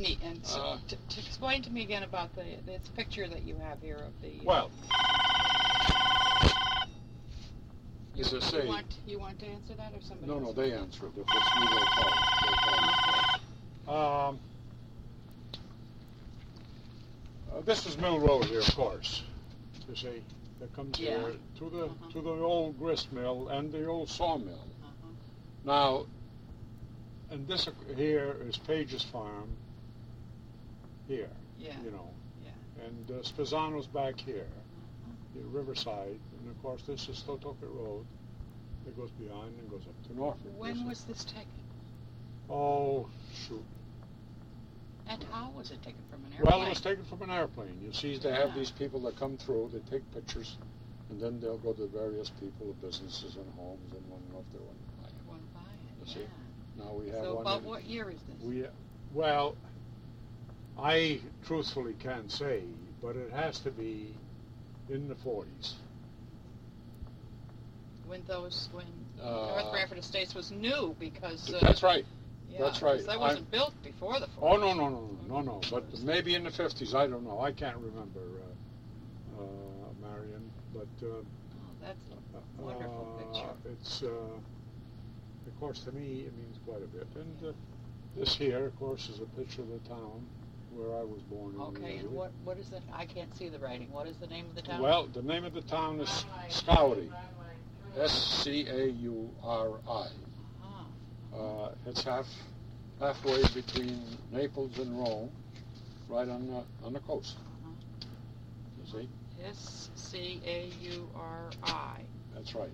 Neat. And so, to explain to me again about this picture that you have here of the. Well, as I say. You want to answer that or somebody? No, else? they answer it. If it's me, they'll call. This is Mill Road here, of course. You see, that comes here to the old grist mill and the old sawmill. Now, and this here is Page's farm. Here, you know, and Spezzano's back here, the Riverside, and of course this is Totoka Road that goes behind and goes up to Norfolk. When was this taken? Oh, shoot. And how was it taken from an airplane? Well, it was taken from an airplane. You see, they have these people that come through, they take pictures, and then they'll go to various people, businesses and homes, and want to know if they want to buy it. Want to buy it, You see? Now we have so one. about what year is this? Well, I truthfully can't say, but it has to be in the 40s. When North Branford Estates was new, because... that's right. Yeah, that's right. That wasn't built before the 40s. Oh, no. But maybe in the 50s, I don't know. I can't remember, Marion. But that's a wonderful picture. It's, of course, to me, it means quite a bit. And this here, of course, is a picture of the town where I was born. Okay, and what is it? I can't see the writing. What is the name of the town? Well, the name of the town is Scoury. Scauri. It's halfway between Naples and Rome, right on the coast. You see? Scauri. That's right.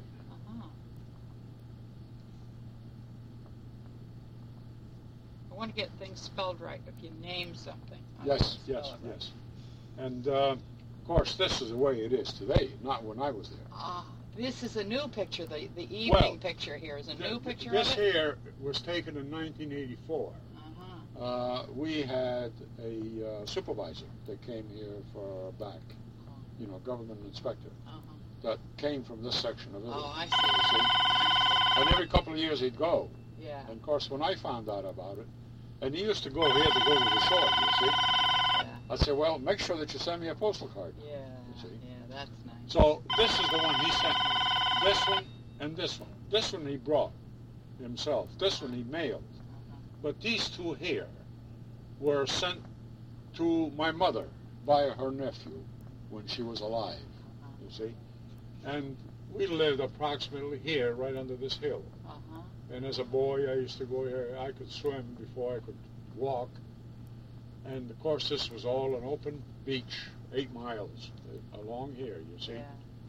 I want to get things spelled right. If you name something. Yes. And of course, this is the way it is today, not when I was there. This is a new picture. The evening picture here is a new picture This of it? here was taken in 1984. We had a supervisor that came here for back, government inspector, that came from this section of Italy. Oh, I see. And every couple of years he'd go. Yeah. And of course, when I found out about it, and he used to go here to go to the shore, you see. Yeah. I'd say, well, make sure that you send me a postal card. Yeah. You see. Yeah, that's nice. So this is the one he sent me. This one and this one. This one he brought himself. This one he mailed. But these two here were sent to my mother by her nephew when she was alive, you see. And we lived approximately here, right under this hill. And as a boy, I used to go here. I could swim before I could walk. And of course, this was all an open beach, 8 miles along here, you see.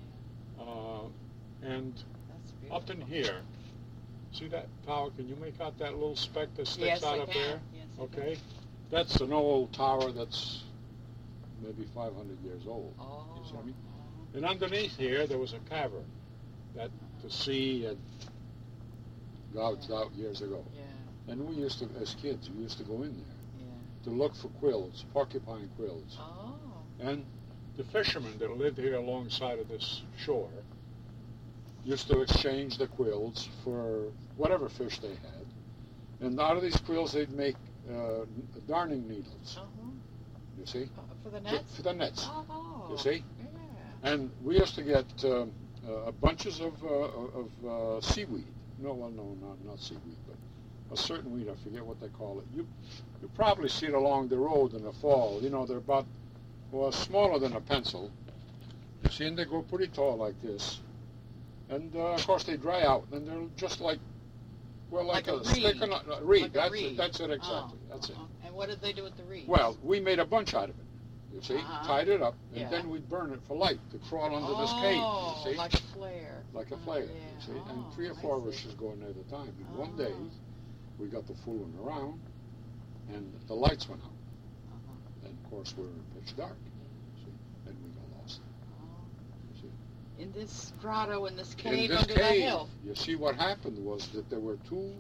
And up in here, see that tower? Can you make out that little speck that sticks out up there? Yes, okay. That's an old tower that's maybe 500 years old. You see what I mean? And underneath here, there was a cavern that the sea had gouged out years ago. And we used to, as kids, we used to go in there to look for quills, porcupine quills. And the fishermen that lived here alongside of this shore used to exchange the quills for whatever fish they had. And out of these quills, they'd make darning needles. You see? For the nets? For the nets. You see? Yeah. And we used to get bunches of seaweed. No, not seaweed, but a certain weed. I forget what they call it. You probably see it along the road in the fall. They're about, smaller than a pencil. You see, and they grow pretty tall like this. And, of course, they dry out, and they're just like a stick on a reed. Like that's it exactly. That's it. And what did they do with the reeds? Well, we made a bunch out of it. You see, tied it up, and then we'd burn it for light to crawl under this cave. You see, like a flare. Like a flare. You see, and 3 or 4 of us was going there at a time. And one day, we got the fooling around, and the lights went out. And of course, we were in pitch dark. You see, and we got lost. You see, in this grotto, in this cave under that hill. You see, what happened was that there were 2,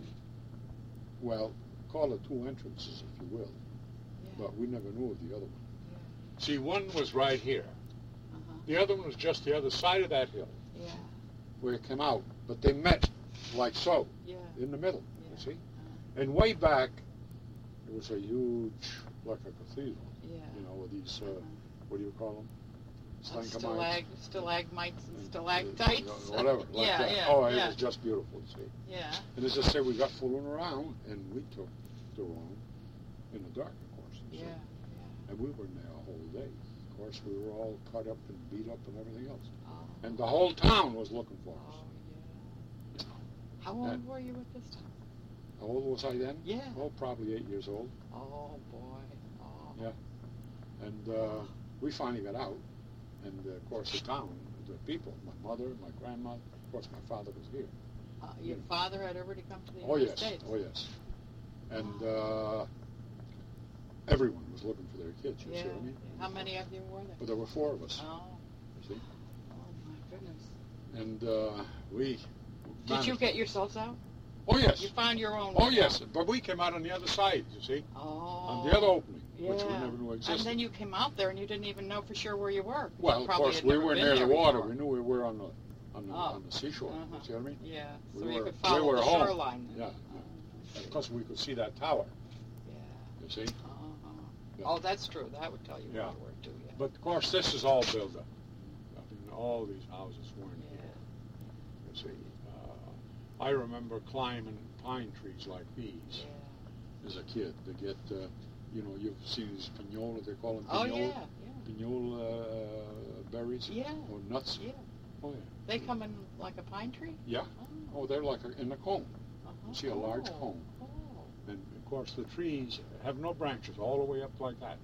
call it 2 entrances, if you will, but we never knew of the other one. See, one was right here. The other one was just the other side of that hill, where it came out. But they met like so, in the middle, you see. And way back, It was a huge, like a cathedral. Yeah. You know, with these, what do you call them? Stalagmites and stalactites. Whatever, like yeah, that. Yeah, oh, yeah. it was just beautiful, see. Yeah. And as I say, we got fooling around, and we took the room in the dark, of course. Yeah, yeah. And we were in there a whole day. Of course, we were all cut up and beat up and everything else. Oh. And the whole town was looking for us. Oh, yeah. You know. How old were you at this time? How old was I then? Yeah. Oh, probably 8 years old. Oh, boy. Oh. Yeah. And we finally got out. And, of course, the town, the people, my mother, my grandma, of course, my father was here. Your father had already come to the United States? Oh, yes. And everyone was looking for their kids, you see what I mean? How many of you were there? But there were 4 of us. Oh. You see? Oh, my goodness. And we... Did you get yourselves out? Oh, yes. You found your own... Oh, yes. But we came out on the other side, you see? Oh. On the other opening, which we never knew existed. And then you came out there and you didn't even know for sure where you were. Well, of course, we were near the water. We knew we were on the seashore. You see what I mean? Yeah. So you could follow the shoreline. Yeah. And of course, we could see that tower. Yeah. You see? Yeah. Oh, that's true. That would tell you where you were, too. Yeah. But, of course, this is all built up. I mean, all these houses weren't here. You see? I remember climbing pine trees like these as a kid to get, you know, you've seen these pinola, they call them pinola. Oh, yeah. Pinola berries? Yeah. Or nuts? Yeah. Oh, yeah. They come in like a pine tree? Yeah. Oh, they're like in a cone. You see a large cone. Oh. And, of course, the trees have no branches all the way up like that.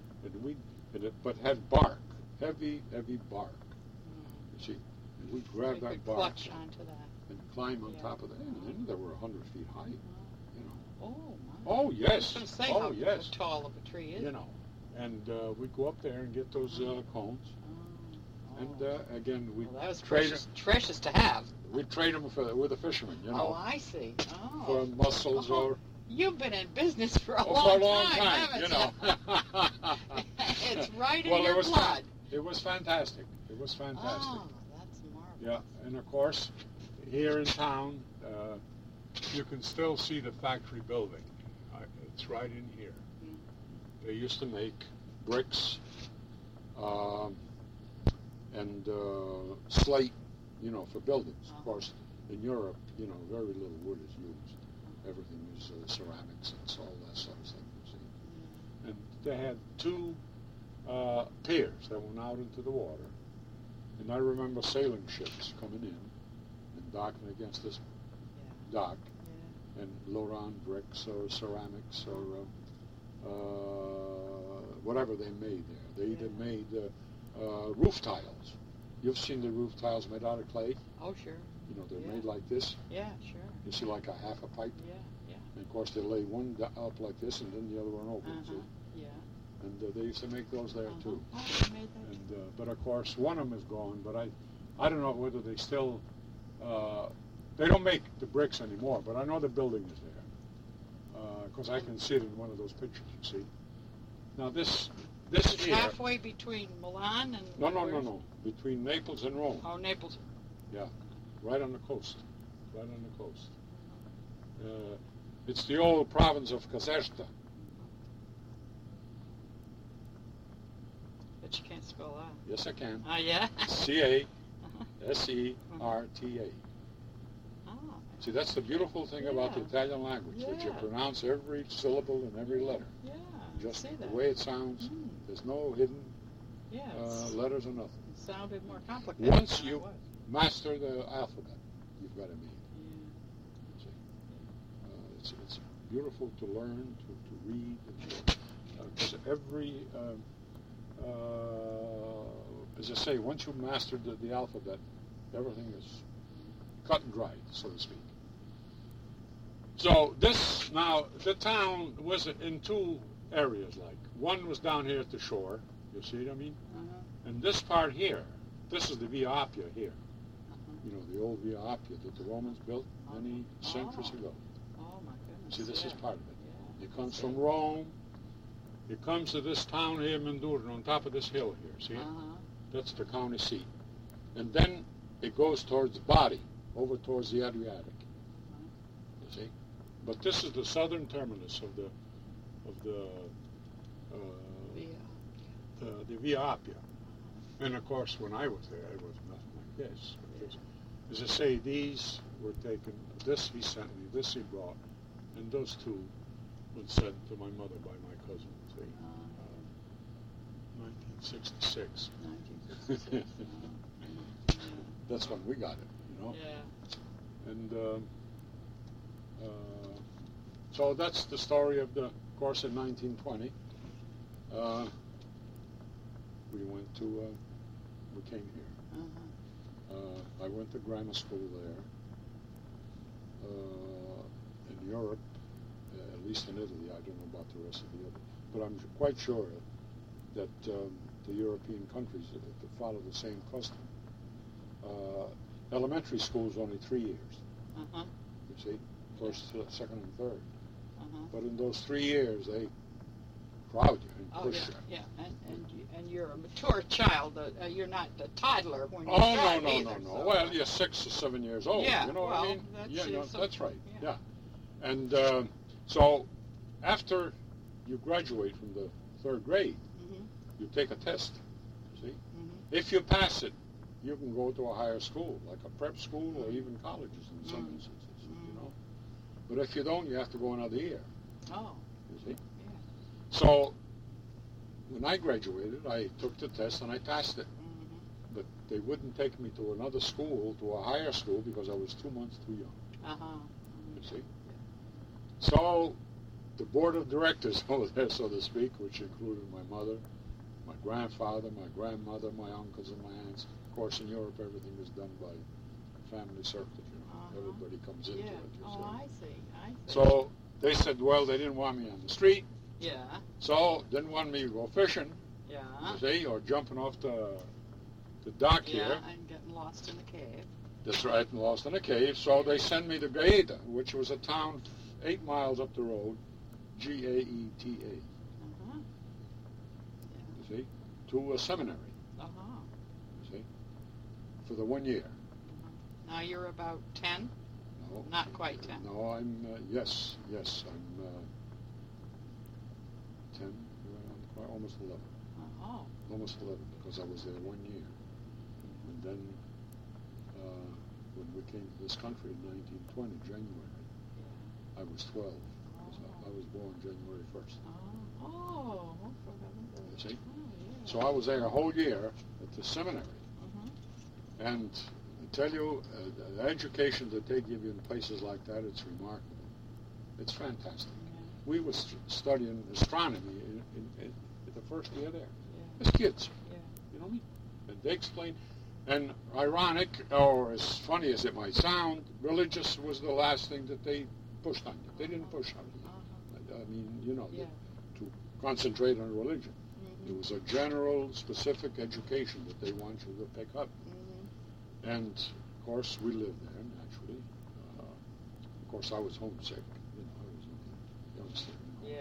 But had bark, heavy bark. You see? And we'd grab that bark. Clutch onto that. And climb on top of that. And then they were 100 feet high, you know. Oh, my. Oh, yes. I was going to say how tall of a tree is. You know. And we'd go up there and get those cones. And, again, we'd that was precious to have. We'd trade them with the fishermen, you know. Oh, I see. Oh. For mussels or... You've been in business for a long time, haven't you know. It's right in your blood. It was fantastic. It was fantastic. Oh, that's marvelous. Yeah, and of course, here in town, you can still see the factory building. It's right in here. They used to make bricks and slate, you know, for buildings. Of course, in Europe, you know, very little wood is used. Everything is ceramics and all that sort of thing, you see. And they had 2 piers that went out into the water. And I remember sailing ships coming in and docking against this dock and load on bricks or ceramics or whatever they made there. They either made roof tiles. You've seen the roof tiles made out of clay? Oh, sure. You know, they're made like this. Yeah, sure. You see like a half a pipe? Yeah. And, of course, they lay one up like this and then the other one open, see? Yeah. And they used to make those there, too. Oh, they made that And but, of course, one of them is gone, but I don't know whether they still... they don't make the bricks anymore, but I know the building is there. Because I can see it in one of those pictures, you see. Now, this it's here... halfway between Milan and... No. Between Naples and Rome. Oh, Naples. Yeah, right on the coast. Right on the coast. It's the old province of Caserta. But you can't spell that. Yes, I can. Oh, yeah? C-A-S-E-R-T-A. Oh. See, that's the beautiful thing about the Italian language, that you pronounce every syllable and every letter. Yeah, just the way it sounds. There's no hidden letters or nothing. It sounded more complicated. Once you master the alphabet, you've got it made. It's beautiful to learn, to read, because every, as I say, once you master the alphabet, everything is cut and dried, so to speak. So the town was in 2 areas, like. One was down here at the shore, you see what I mean? And this part here, this is the Via Appia here. You know, the old Via Appia that the Romans built many centuries ago. Oh, my goodness. See, this is part of it. It comes from Rome. It comes to this town here, Mendurno, on top of this hill here, see it? That's the county seat. And then it goes towards Bari, over towards the Adriatic. You see? But this is the southern terminus of the of the Via Appia. And of course, when I was there, it was nothing like this. Because, as I say, these were taken. This he sent me. This he brought, and those two were sent to my mother by my cousin. See, 1966. 1966. That's when we got it, you know. Yeah. And so that's the story of the course in 1920. We went to, we came here. I went to grammar school there. In Europe, at least in Italy, I don't know about the rest of the other, but I'm quite sure that the European countries follow the same custom. Elementary school is only 3 years. You see, first, second, and third. But in those 3 years, they crowd you and push you. Yeah, and you're a mature child. You're not a toddler when you Oh, start no. either, so. Well, you're 6 or 7 years old. Yeah, You know what I mean? That's right. Yeah. And so after you graduate from the third grade, you take a test. You see, if you pass it, you can go to a higher school, like a prep school or even colleges in some instances. You know, but if you don't, you have to go another year. Oh. You see. So when I graduated, I took the test and I passed it. But they wouldn't take me to another school, to a higher school, because I was 2 months too young. You see? So the board of directors over there, so to speak, which included my mother, my grandfather, my grandmother, my uncles and my aunts. Of course, in Europe, everything is done by family circle, you know. Everybody comes into it. You see. I see. So they said, well, they didn't want me on the street. Yeah. So didn't want me to go fishing. Yeah. You see, or jumping off the dock here. Yeah, and getting lost in the cave. That's right, and lost in a cave. So they sent me to Gaeta, which was a town 8 miles up the road, Gaeta. You see, to a seminary. You see, for the 1 year. Now you're about 10? No. Not quite 10. No, I'm, yes, I'm 10, almost 11. Almost 11, because I was there 1 year. And then when we came to this country in 1920, January, I was 12. I was born January 1st. You see? So I was there a whole year at the seminary. And I tell you, the education that they give you in places like that, it's remarkable. It's fantastic. We were studying astronomy in the first year there. As kids. You know what I mean? And they explained. And ironic, or as funny as it might sound, religious was the last thing that they pushed on you. They didn't push on you. I mean, you know, to concentrate on religion. It was a general, specific education that they want you to pick up. And, of course, we lived there, naturally. Of course, I was homesick. You know, I was a youngster.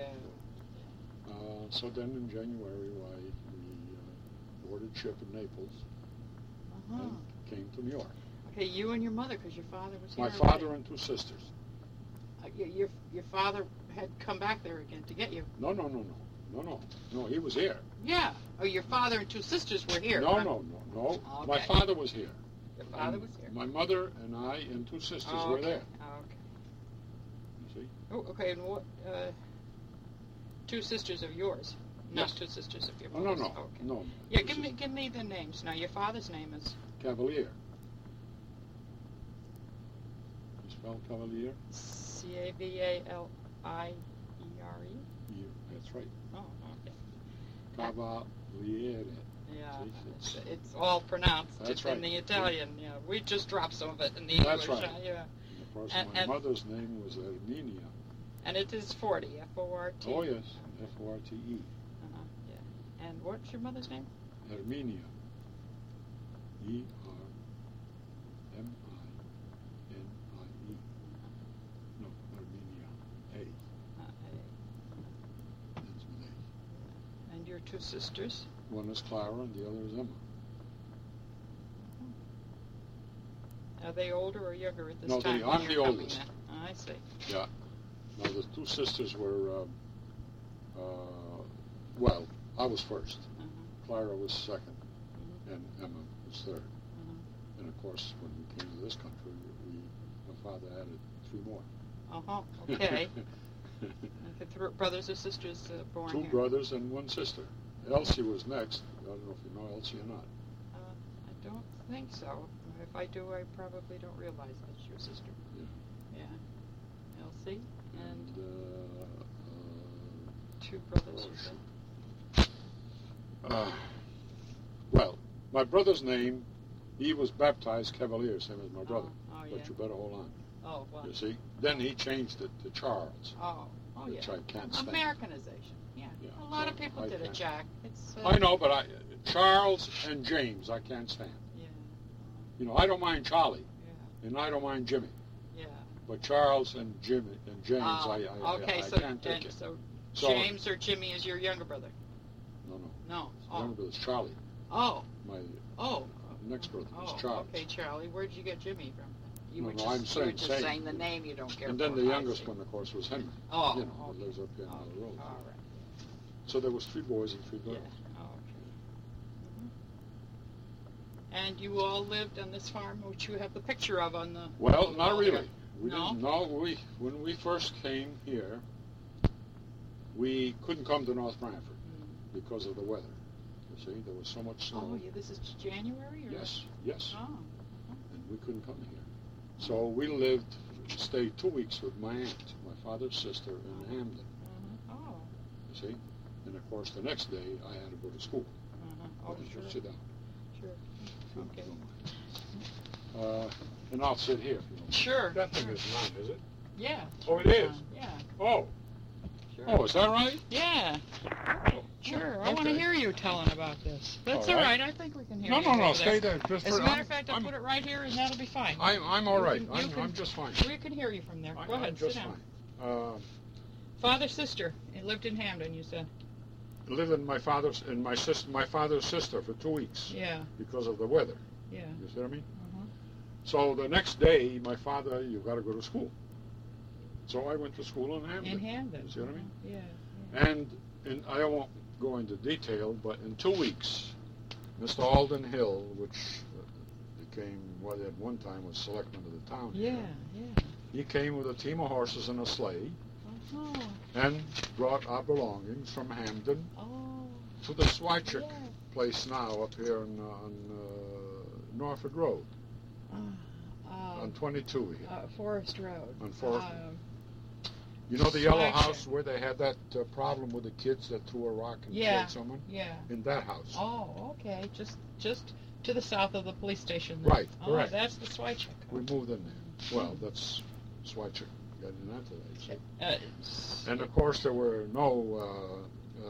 So then in January, we boarded ship in Naples and came to New York. Okay, you and your mother, because your father was here. My father and 2 sisters. Your father had come back there again to get you. No, he was here. Yeah. Oh, your father and 2 sisters were here. No. Okay. My father was here. Your father was here. My mother and I and 2 sisters were there. Okay. You see? Oh, okay. And what? 2 sisters of yours, not 2 sisters of your mother's. No. Yeah, give me the names. Now, your father's name is Cavalier. You spell Cavalier? Cavaliere. That's right. Oh, okay. Cavaliere. Yeah, it's all pronounced in the Italian. Yeah, we just dropped some of it in the English. That's right. Yeah. And of course, my mother's name was Erminia. And it is 40, F-O-R-T. Oh, yes, F-O-R-T-E. Yeah. And what's your mother's name? Erminia. E-R-M-I-N-I-E. No, Erminia. A. That's with A. And your 2 sisters? One is Clara and the other is Emma. Are they older or younger at this No, time? I'm the oldest. I see. Yeah. Now, the 2 sisters were Well, I was first. Uh-huh. Clara was second, Mm-hmm. and Emma was third. Uh-huh. And of course, when we came to this country, my father added 3 more. Uh-huh. Okay. And the brothers or sisters born 2 here? brothers and 1 sister. Elsie was next. I don't know if you know Elsie or not. I don't think so. If I do, I probably don't realize that's your sister. Yeah. Yeah. Elsie and And 2 brothers. You said. well, my brother's name, he was baptized Cavalier, same as my brother. Oh, But yeah. you better hold on. Oh, well. You see? Then he changed it to Charles, Oh, which yeah. I can't stand. Americanization. Yeah. Yeah, A lot so of people I did it, can't. Jack. It's. I know, but Charles and James, I can't stand. Yeah. You know, I don't mind Charlie, Yeah. and I don't mind Jimmy. Yeah. But Charles and Jimmy and James, Oh, I so, can't take and it. So James or Jimmy is your younger brother? No. No. His younger brother's Charlie. Oh. My Oh. next brother is Oh. Charles. Okay, Charlie. Where did you get Jimmy from? You No, were no, just, I'm you were saying- just saying the name you don't care And for. then the I youngest see. one, of course, was Henry. Oh. You know, Oh. who lives up here Oh. on the road. All right. So there was 3 boys and 3 Yeah. girls. Oh, okay. And you all lived on this farm, which you have the picture of on the. Well, on the not wall really. here. We No? didn't. No, when we first came here, we couldn't come to North Branford because of the weather. You see, there was so much snow. Oh, yeah. This is January, or? Yes, Oh. and we couldn't come here. So we stayed 2 weeks with my aunt, my father's sister, in Hamden. Oh. You see, and of course the next day I had to go to school. Oh, You sure. Sit down. Sure. Okay. And I'll sit here. If you don't. Sure. That thing is none, is it? Yeah. Oh, it is? Yeah. Oh. Sure. Oh, is that right? Yeah. Sure. I want to okay. hear you telling about this. That's All all right. right. I think we can hear No, you. no, no. over Stay there. there. Just As a for- matter of fact, I'll I'm- put it right here, and that'll be fine. I'm all right. You can- I'm just fine. We can hear you from there. Go I'm ahead. just Sit down. fine. Father, sister. You lived in Hamden, you said. Lived in my father's sister for 2 weeks Yeah. because of the weather. Yeah. You see what I mean? Uh-huh. So the next day, my father, you got to go to school. So I went to school in Hamden. In Hamden. You see what I mean? Yeah. And I won't go into detail, but in 2 weeks, Mr. Alden Hill, which became what at one time was selectman of the town Yeah. here, Yeah. he came with a team of horses and a sleigh Oh. and brought our belongings from Hamden Oh. to the Swychik Yeah. place now up here on Norfolk Road, on 22 here. Forest Road. On Forest- Um, You know the yellow Swychik. house where they had that problem with the kids that threw a rock and Yeah. killed someone? yeah. In that house. Oh, okay. Just to the south of the police station. Then. Right, Oh, correct. that's the Swychik. We moved in there. Well, that's Swychik got in after that. See. And of course there were no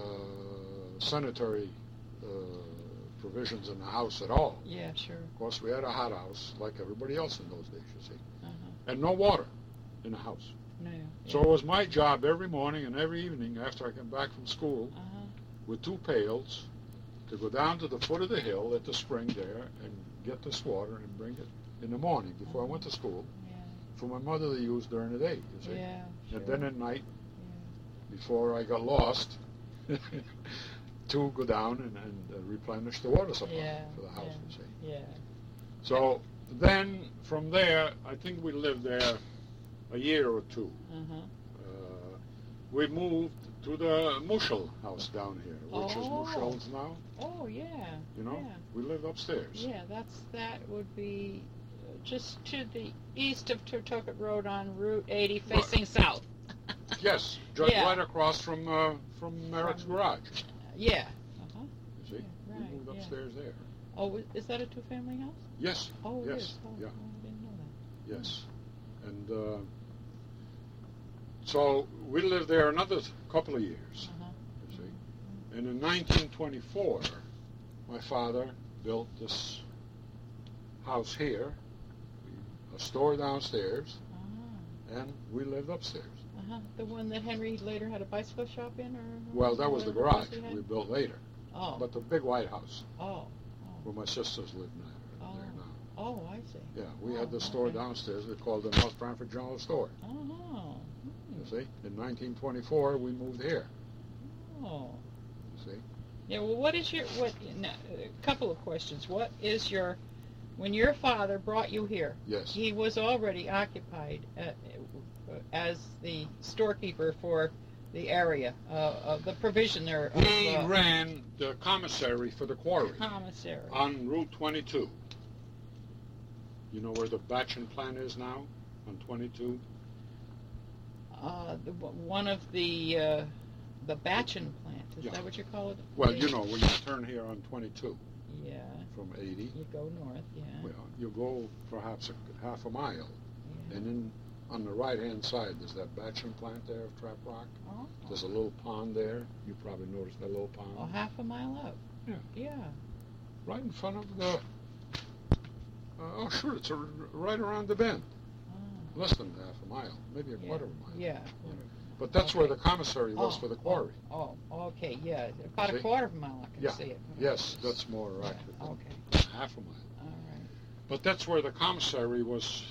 sanitary provisions in the house at all. Yeah, sure. Of course we had a hothouse like everybody else in those days, you see. Uh-huh. And no water in the house. No. So it was my job every morning and every evening after I came back from school Uh-huh. with 2 pails to go down to the foot of the hill at the spring there and get this water and bring it in the morning before I went to school Yeah. for my mother to use during the day, you see. Yeah. Sure. And then at night, before I got lost, to go down and replenish the water supply Yeah, for the house, yeah. you see. Yeah. So then from there, I think we lived there a year or 2. Uh-huh. We moved to the Mushel house down here, which is Oh. Mushel's now. Oh, yeah. You know, Yeah. we lived upstairs. Yeah, that would be just to the east of Totoket Road on Route 80, facing south. Yes, Yeah. right across from Merrick's garage. Yeah. Uh-huh. You see, Yeah, we right, moved yeah. upstairs there. Oh, is that a 2-family house? Yes. Oh, it yes. is. Oh, Yeah. oh, I didn't know that. Yes. And so we lived there another couple of years. Uh-huh. You see, and in 1924, my father built this house here, a store downstairs, and we lived upstairs. Uh-huh. The one that Henry later had a bicycle shop in, or? Well, that was the whatever else garage he had? we built later. Oh. But the big white house Oh. where my sisters live now. There now. Oh, I see. Yeah, we Oh, had the store okay. downstairs. They called the North Branford General Store. Oh. You see, in 1924 we moved here. Oh. You see? Yeah, well, what is your, a couple of questions. What is your, when your father brought you here, Yes. he was already occupied as the storekeeper for the area, the provisioner of He ran the commissary for the quarry commissary. on Route 22. You know where the Batchin plant is now? On 22? One of the Batchin plant, is Yeah. that what you call it? Well, you know, when you turn here on 22 Yeah, from 80, you go north, yeah. well, you go perhaps half a mile, Yeah. and then on the right-hand side, there's that Batchin plant there of Trap Rock. Oh. There's a little pond there. You probably noticed that little pond. Oh, half a mile up. Yeah. Yeah. Right in front of the... oh, sure, it's right around the bend. Oh. Less than half a mile, maybe a quarter of a mile. Yeah. But that's where Okay. the commissary was for the quarry. Oh, okay, yeah. About See? a quarter of a mile, I can Yeah. see it. Yes, that's more Yeah, accurate. than okay. Half a mile. All right. But that's where the commissary was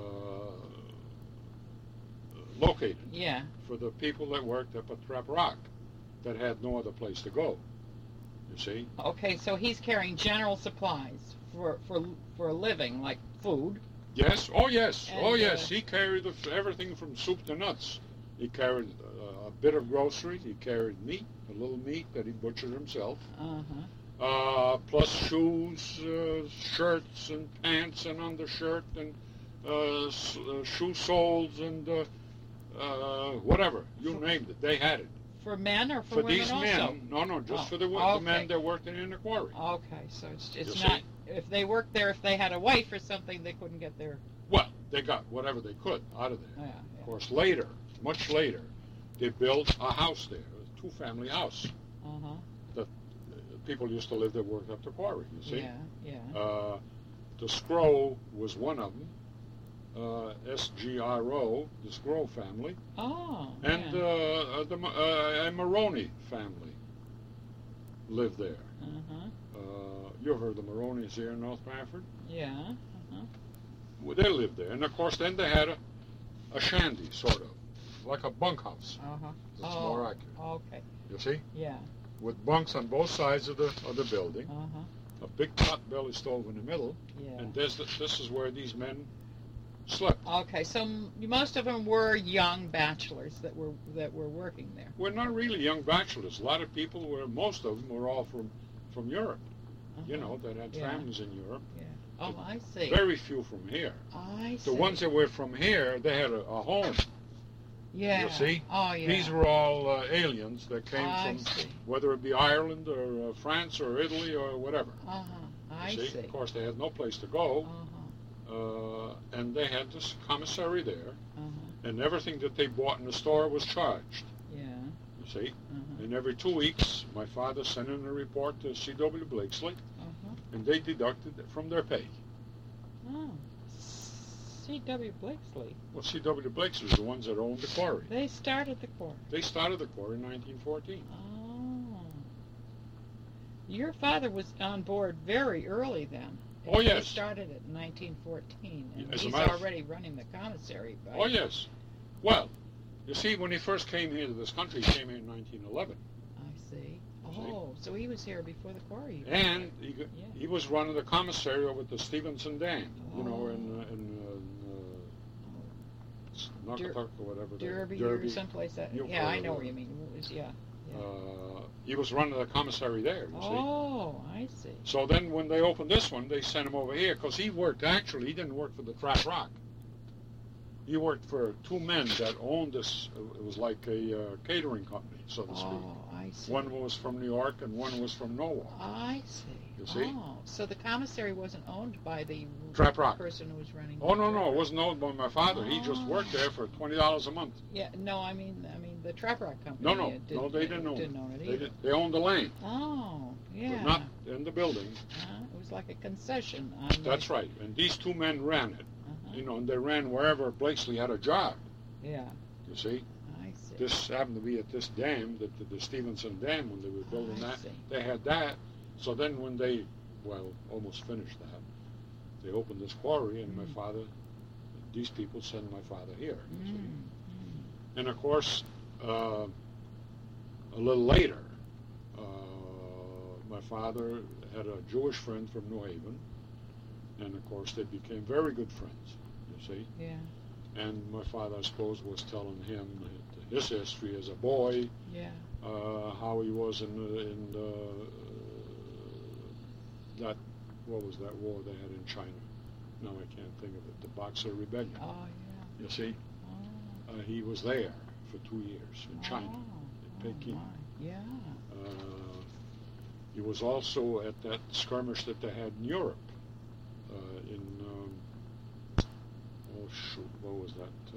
located Yeah. for the people that worked up at Trap Rock that had no other place to go. You see? Okay, so he's carrying general supplies for a living, like food. Yes. Oh, yes. And, Oh, yes. He carried everything from soup to nuts. He carried a bit of groceries. He carried meat, a little meat that he butchered himself. Plus shoes, shirts and pants and undershirt and shoe soles and whatever. You named it. They had it. For men or for women these also? men. No, just for the okay. men that worked in the quarry. Okay, so it's You not, see? if they worked there, if they had a wife or something, they couldn't get their... Well, they got whatever they could out of there. Yeah. Of course, later, much later, they built a house there, a two-family house. Uh-huh. That people used to live that worked up the quarry, you see? Yeah. The Scrow was one of them. SGRO, the Scrow family. Oh, And yeah. a Maroney family lived there. Uh-huh. You heard the Maroneys here in North Bradford? Yeah. Uh-huh. Well, they lived there. And, of course, then they had a shanty, sort of, like a bunkhouse. Uh-huh. That's more accurate. Okay. You see? Yeah. With bunks on both sides of the building, Uh-huh. a big pot-belly stove in the middle, Yeah. and this is where these men slept. Okay, so most of them were young bachelors that were working there. We're not really young bachelors. A lot of people most of them were all from Europe. You know, that had Yeah. families in Europe. Yeah. Oh, I see. Very few from here. I see. The ones that were from here, they had a home. Yeah. You see? Oh, yeah. These were all aliens that came I from, see. whether it be Ireland or France or Italy or whatever. Uh-huh. I You see. Of course, they had no place to go, Uh-huh. and they had this commissary there, Uh-huh. and everything that they bought in the store was charged. Yeah. You see? Uh-huh. And every 2 weeks, my father sent in a report to C.W. Blakesley, Uh-huh. and they deducted it from their pay. Oh. C.W. Blakesley. Well, C.W. Blakesley is the ones that owned the quarry. They started the quarry. They started the quarry in 1914. Oh. Your father was on board very early then. Oh, yes. He started it in 1914, and As a he's matter of- already running the commissary. By Oh, yes. Well, you see, when he first came here to this country, he came here in 1911. I see. Oh, so he was here before the quarry. And Yeah. he was running the commissary over at the Stevenson Dam, you know, Oh. in Naugatuck or whatever. Derby or someplace that. You've Yeah, heard I of know that. where you mean. It was, yeah. He was running the commissary there, you see. Oh, I see. So then when they opened this one, they sent him over here because he didn't work for the Trap Rock. He worked for two men that owned this. It was like a catering company, so to speak. Oh, I see. One was from New York and one was from Norwalk. I see. You see? Oh, so the commissary wasn't owned by the Trap Rock. person who was running. Oh, the no, Trap it Rock. wasn't owned by my father. He just Oh. worked there for $20 a month. Yeah, no, I mean the Trap Rock company. No, they didn't own Didn't it. own it They, either. they owned the land, Oh, yeah. but not in the building. It was like a concession. That's right. And these two men ran it, Uh-huh. you know, and they ran wherever Blakesley had a job, Yeah, you see. I see. This happened to be at this dam, the Stevenson Dam, when they were building I that. see. They had that. So then when they, almost finished that, they opened this quarry, and my father, these people sent my father here. You see. Mm. And of course, a little later, my father had a Jewish friend from New Haven, and of course they became very good friends, you see. Yeah. And my father, I suppose, was telling him his history as a boy, Yeah. how he was in that, what was that war they had in China? No, I can't think of it. The Boxer Rebellion. Oh, yeah. You see, Oh. he was there for 2 years in China, in Peking. My. Yeah. He was also at that skirmish that they had in Europe. Oh shoot, what was that?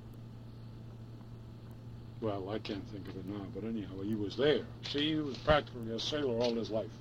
Well, I can't think of it now, but anyhow, he was there. See, he was practically a sailor all his life.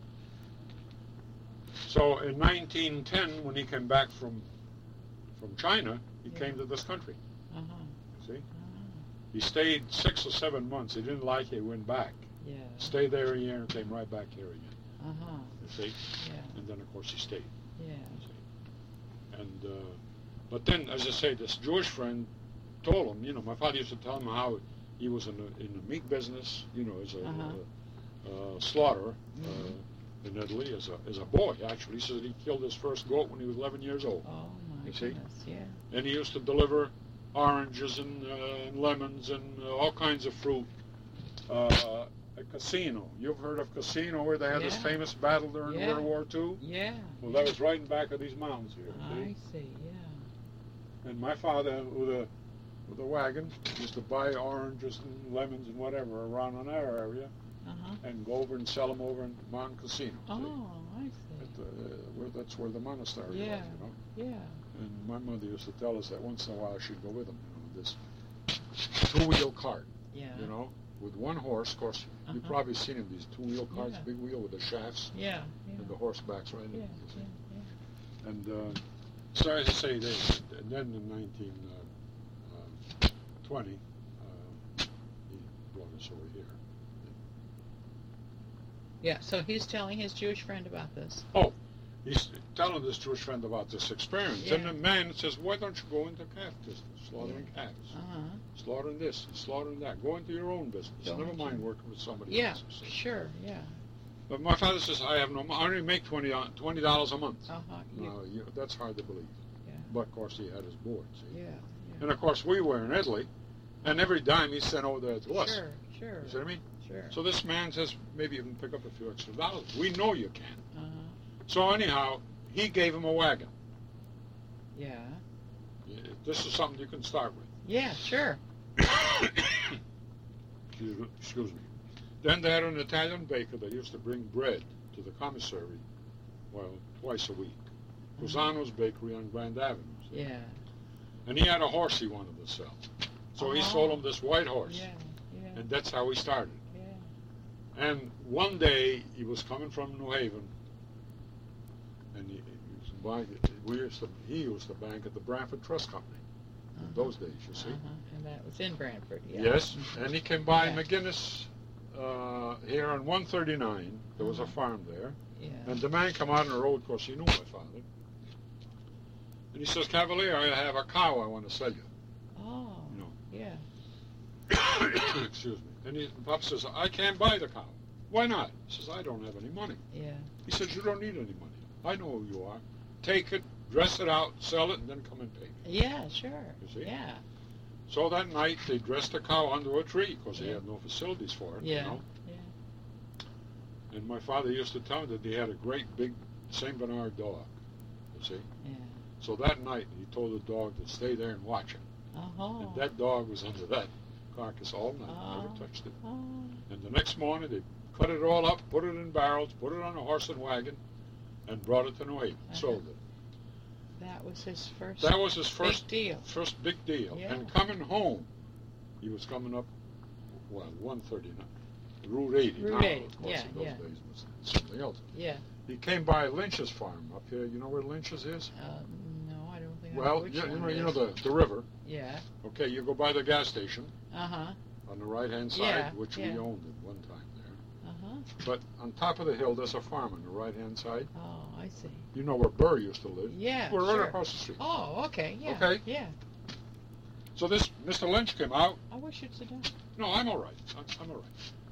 So in 1910, when he came back from China, he came to this country. See? He stayed 6 or 7 months. He didn't like it, he went back. Yeah. Stayed there a year and came right back here again. You see? Yeah. And then, of course, he stayed. Yeah. And but then, as I say, this Jewish friend told him, you know, my father used to tell him how he was in the meat business, you know, as a slaughterer in Italy as a boy. Actually, he said he killed his first goat when he was 11 years old. Oh my You see? goodness. Yeah. And he used to deliver oranges and lemons and all kinds of fruit. A casino. You've heard of Casino, where they had this famous battle during World War II? Yeah. Well, that was right in back of these mountains here. I see. Yeah. And my father, with a wagon, used to buy oranges and lemons and whatever around in our area, and go over and sell them over in Mountain Casino. Oh, I see. That's where the monastery was, you know. Yeah. And my mother used to tell us that once in a while she'd go with him, you know, this two-wheel cart, Yeah. you know, with one horse. Of course, you've probably seen them, these two-wheel carts, big wheel with the shafts, Yeah. and the horsebacks right in Yeah. it. You see. Yeah. And so as I say, and then in 1920, he brought us over here. Yeah. So he's telling his Jewish friend about this. Oh, he's telling this Jewish friend about this experience. And the man says, why don't you go into calf business, slaughtering calves? Slaughtering this, slaughtering that. Go into your own business. Never mind working with somebody else. Yeah, sure, yeah. But my father says, I have no money. I only make $20 a month. Yeah. That's hard to believe. Yeah. But, of course, he had his board, see? Yeah. And, of course, we were in Italy, and every dime he sent over there to us. Sure, sure. You see what I mean? Sure. So this man says, maybe you can pick up a few extra dollars. We know you can. Uh-huh. So anyhow, he gave him a wagon. Yeah. This is something you can start with. Yeah, sure. Excuse me. Then they had an Italian baker that used to bring bread to the commissary, well, twice a week. Cusano's Bakery on Grand Avenue. Yeah. And he had a horse he wanted to sell. So he sold him this white horse. Yeah, yeah. And that's how he started. Yeah. And one day he was coming from New Haven, and he used to bank at the Branford Trust Company in those days, you see. And that was in Brantford, yeah. Yes, and he came by McGinnis here on 139. There was a farm there. Yeah. And the man come out on the road, of course, he knew my father. And he says, Cavalier, I have a cow I want to sell you. Oh, You know. yeah. Excuse me. And Pop says, I can't buy the cow. Why not? He says, I don't have any money. Yeah. He says, you don't need any money. I know who you are. Take it, dress it out, sell it, and then come and pay me. Yeah, sure. You see? Yeah. So that night, they dressed the cow under a tree because they had no facilities for it, Yeah. you know. Yeah. And my father used to tell me that he had a great big St. Bernard dog, you see. Yeah. So that night, he told the dog to stay there and watch it. And that dog was under that carcass all night, never touched it. And the next morning, they cut it all up, put it in barrels, put it on a horse and wagon, and brought it to New Haven, sold it. That was his first. That was his first big deal. First big deal. Yeah. And coming home, he was coming up, 139, Route 80. Route now, 80, of course, yeah, in those days was something else. Yeah. He came by Lynch's farm up here. You know where Lynch's is? No, I don't think I know Well, which you one know it is. the river. Yeah. Okay, you go by the gas station Uh-huh. on the right-hand side, Yeah, which we yeah. owned at one time there. Uh-huh. But on top of the hill, there's a farm on the right-hand side. Oh, I see. You know where Burr used to live? Yeah, We're sure. right across the street. Oh, okay, yeah. Okay. Yeah. So this Mr. Lynch came out. I wish you'd sit down. No, I'm all right. I'm all right.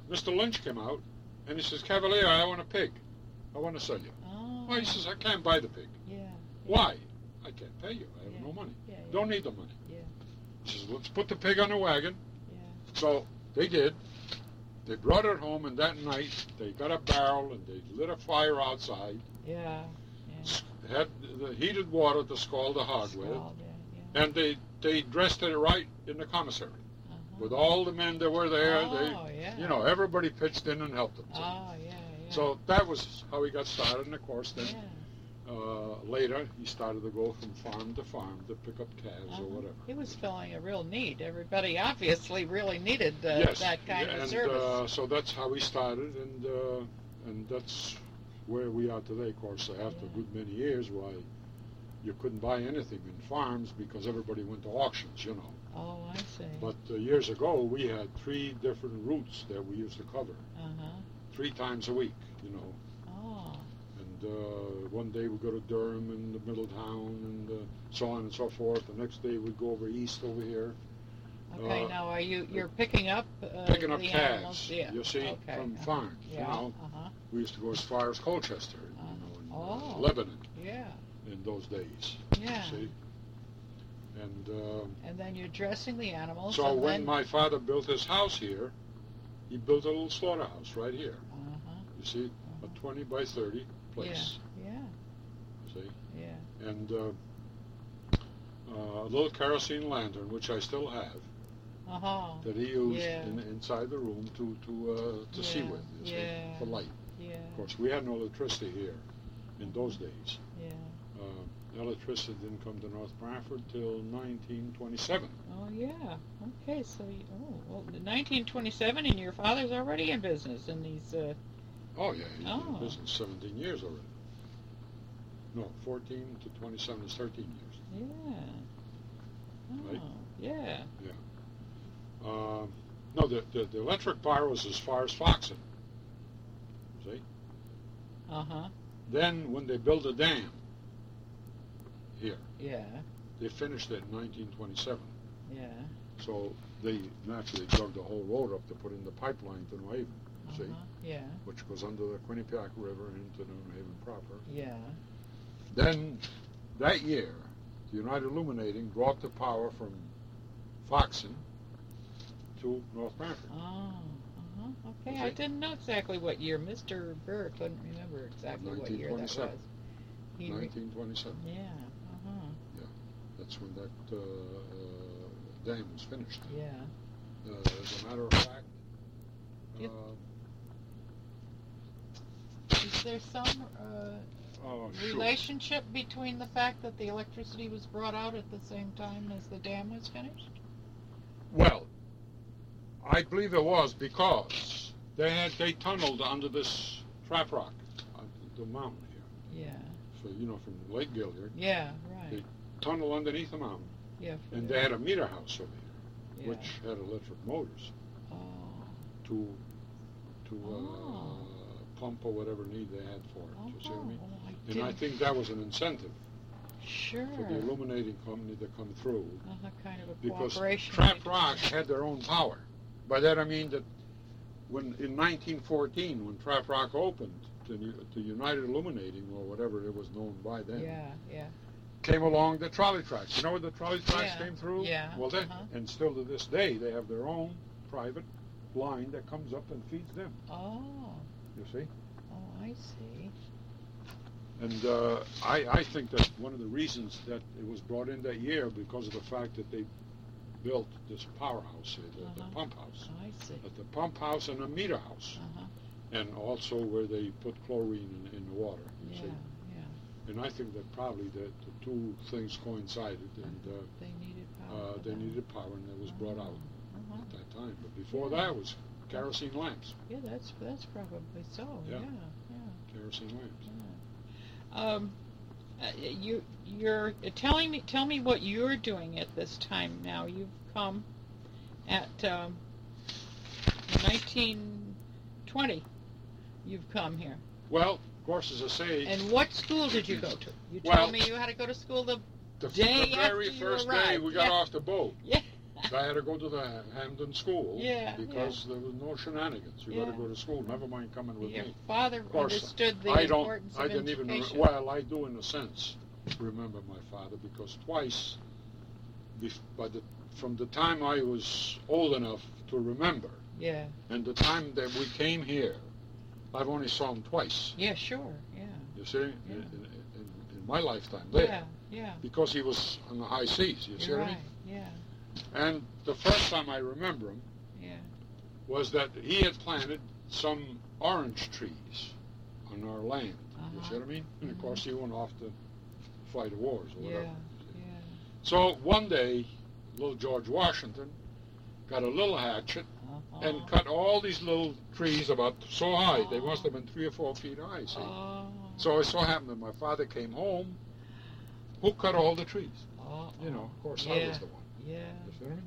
Mr. Lynch came out, and he says, Cavalier, I want a pig. I want to sell you. Oh. Well, he says, I can't buy the pig. Yeah. Why? I can't pay you. I have Yeah. no money. Yeah, yeah. Don't need the money. Yeah. He says, let's put the pig on the wagon. Yeah. So they did. They brought it home, and that night they got a barrel and they lit a fire outside. Yeah. Yeah. Had the heated water to scald the hog with, Scald, yeah. and they dressed it right in the commissary Uh-huh. with all the men that were there. Oh, yeah. You know, everybody pitched in and helped them. Oh, yeah, yeah. So that was how he got started, and of course then yeah. later he started to go from farm to farm to pick up calves or whatever. He was filling a real need. Everybody obviously really needed Yes, that kind yeah, of and, service. so that's how we started, and that's where we are today. Of course, after a good many years, why you couldn't buy anything in farms because everybody went to auctions, you know. Oh, I see. But years ago, we had 3 different routes that we used to cover, Uh-huh. 3 times a week, you know. Oh. And one day we'd go to Durham in the Middletown and so on and so forth. The next day we'd go over east over here. Okay, now are you're picking up Picking up the calves, animals? Yeah. you see, Okay. from farms, Yeah. you know. Uh-huh. We used to go as far as Colchester, you know, in Oh. Lebanon Yeah. in those days, Yeah. see. And And then you're dressing the animals. so and when then... my father built his house here, he built a little slaughterhouse right here. Uh-huh. You see, a 20 by 30 place. Yeah. See, Yeah. and a little kerosene lantern, which I still have, Uh-huh. that he used Yeah. inside the room to see Yeah. with, you see, Yeah. for light. Yeah. Of course, we had no electricity here in those days. Yeah. Electricity didn't come to North Branford till 1927. Oh, yeah. Okay, so, well, 1927, and your father's already in business in these, Oh, yeah, he's been Oh. in business 17 years already. No, 14 to 27 is 13 years. yeah. Oh, Right? yeah. No, the electric power was as far as Foxen. See? Uh-huh. Then, when they built a dam here, Yeah. they finished it in 1927. Yeah. So they naturally dug the whole road up to put in the pipeline to New Haven, see, Uh-huh. Yeah. which goes under the Quinnipiac River into New Haven proper. Yeah. Then, that year, the United Illuminating brought the power from Foxen to North Branford. Oh. Uh-huh. Okay, You I see? didn't know exactly what year. Mr. Burr couldn't remember exactly what year that was. 1927. He 1927. Yeah. Uh-huh. That's when that dam was finished. Yeah. As a matter of fact, Yep. Is there some sure. relationship between the fact that the electricity was brought out at the same time as the dam was finished? Well, I believe it was because they tunneled under this trap rock, the mountain here. Yeah. So from Lake Gilliard, Yeah. Right. tunnel underneath the mountain, Yeah. and they had a meter house over here, Yeah. which had electric motors Oh. to Oh. pump or whatever need they had for it. You see what I mean? Oh, I And didn't. I think that was an incentive Sure. for the illuminating company to come through, Kind of a because cooperation. Trap Rock had their own power. By that I mean that when in 1914, when Trap Rock opened to United Illuminating or whatever it was known by then, Yeah. Yeah. came along the trolley tracks. You know where the trolley tracks Yeah, came through? yeah, Well, then, uh-huh. and still to this day, they have their own private line that comes up and feeds them. Oh. You see? Oh, I see. And I think that one of the reasons that it was brought in that year because of the fact that they built this powerhouse here, the Uh-huh. pump house. I see. At the pump house and a meter house. Uh-huh. And also where they put chlorine in the water, you Yeah. see. Yeah. And I think that probably the two things coincided, and They needed power. for they that. needed power, and it was brought out Uh-huh. at that time. But before Yeah. that was kerosene lamps. Yeah, that's probably so. Yeah. Yeah. Yeah. Kerosene lamps. You're tell me what you're doing at this time now. You've come at 1920. You've come here. Well, of course, as I say, And what school did you go to? You Well, told me you had to go to school the the day very after you first day arrived. we got Yeah. off the boat, Yeah. I had to go to the Hamden school because there was no shenanigans. You got to go to school. Never mind coming with Your me. father Of course, understood the importance I of didn't education. even. Well, I do in a sense remember my father because twice, from the time I was old enough to remember, and the time that we came here, I've only saw him twice. Yeah, sure. Yeah. You see, in my lifetime there. Because he was on the high seas. You see what I mean? Yeah. And the first time I remember him was that he had planted some orange trees on our land. You see what I mean? And of course he went off to fight the wars or whatever. So one day, little George Washington got a little hatchet and cut all these little trees about so high. They must have been 3 or 4 feet high, see? So it so happened that my father came home. Who cut all the trees? You know, of course I was the one. You see what I mean?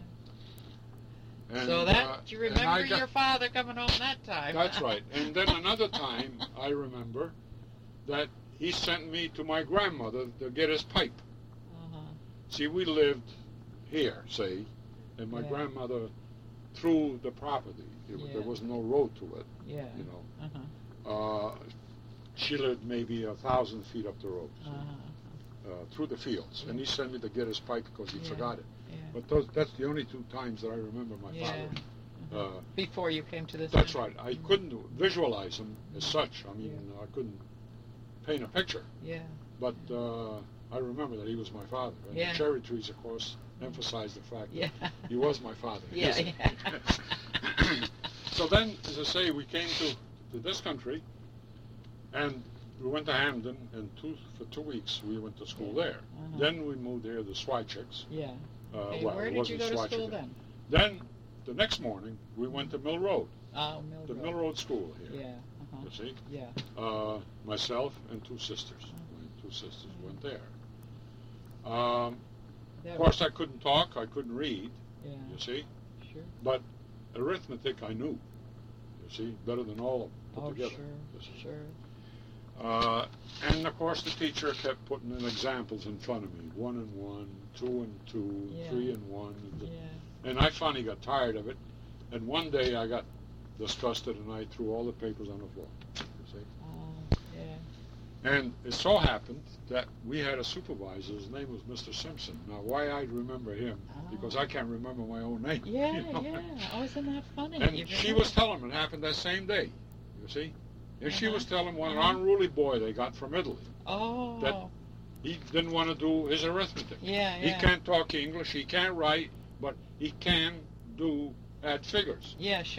And, so you remember your father coming home that time. That's right. And then another time, I remember that he sent me to my grandmother to get his pipe. See, we lived here, say, and my grandmother, through the property, there was no road to it, you know. She lived maybe 1,000 feet up the road, through the fields. And he sent me to get his pipe because he forgot it. But that's the only 2 times that I remember my father. Before you came to this. That's right. I couldn't visualize him as such. I mean, I couldn't paint a picture. But I remember that he was my father. And the cherry trees, of course, emphasized the fact that he was my father. So then, as I say, we came to this country, and we went to Hamden, and for 2 weeks we went to school there. Then we moved here to Swychicks. Where did you go to school then? Then, the next morning, we went to Mill Road. The Mill Road School here. You see? Myself and 2 sisters. My 2 sisters went there. Of course, I couldn't talk. I couldn't read. You see? Sure. But arithmetic I knew. You see? Better than all of them put together. Sure. And of course, the teacher kept putting in examples in front of me: 1 and 1, 2 and 2, 3 and 1. And I finally got tired of it. And one day I got disgusted, and I threw all the papers on the floor. You see? And it so happened that we had a supervisor. His name was Mr. Simpson. Now, why I remember him, because I can't remember my own name. You know? Oh, isn't that funny? And she was telling him it happened that same day, you see? And she was telling him what an unruly boy they got from Italy. That he didn't want to do his arithmetic. He can't talk English, he can't write, but he can add figures.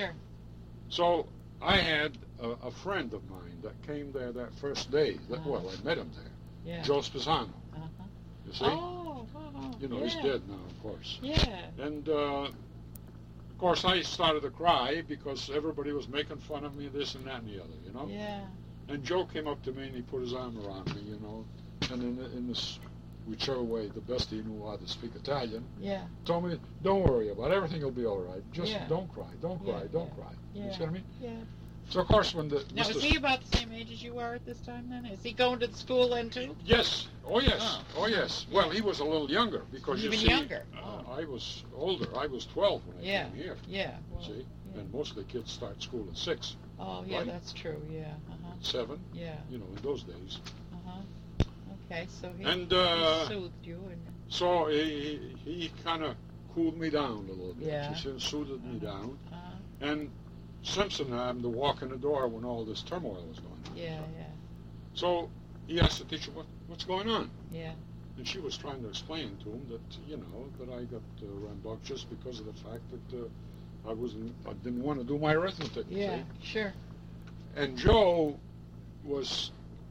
So I had a friend of mine that came there that first day. Well, I met him there. Joe Spisano. You see? You know, he's dead now, of course. And, of course, I started to cry because everybody was making fun of me, this and that and the other, you know? And Joe came up to me and he put his arm around me, you know, and in this whichever way, the best he knew how to speak Italian, told me, don't worry about it, everything will be all right. Just don't cry, don't cry, don't cry. You see what I mean? So, of course, when the... Now, is he about the same age as you are at this time, then? Is he going to the school then, too? Yes. Oh, yes. Oh, yes. Well, he was a little younger, because Even you see... younger? I was older. I was 12 when I came here. Well, see? And most of the kids start school at 6. Oh, yeah, right? That's true, 7. You know, in those days. Okay, so he soothed you. And... So he kind of cooled me down a little bit. He soothed me down. And Simpson happened to walk in the door when all this turmoil was going on. So he asked the teacher, what's going on? And she was trying to explain to him that, you know, that I got rambunctious because of the fact that I didn't want to do my arithmetic. Sure. And Joe was,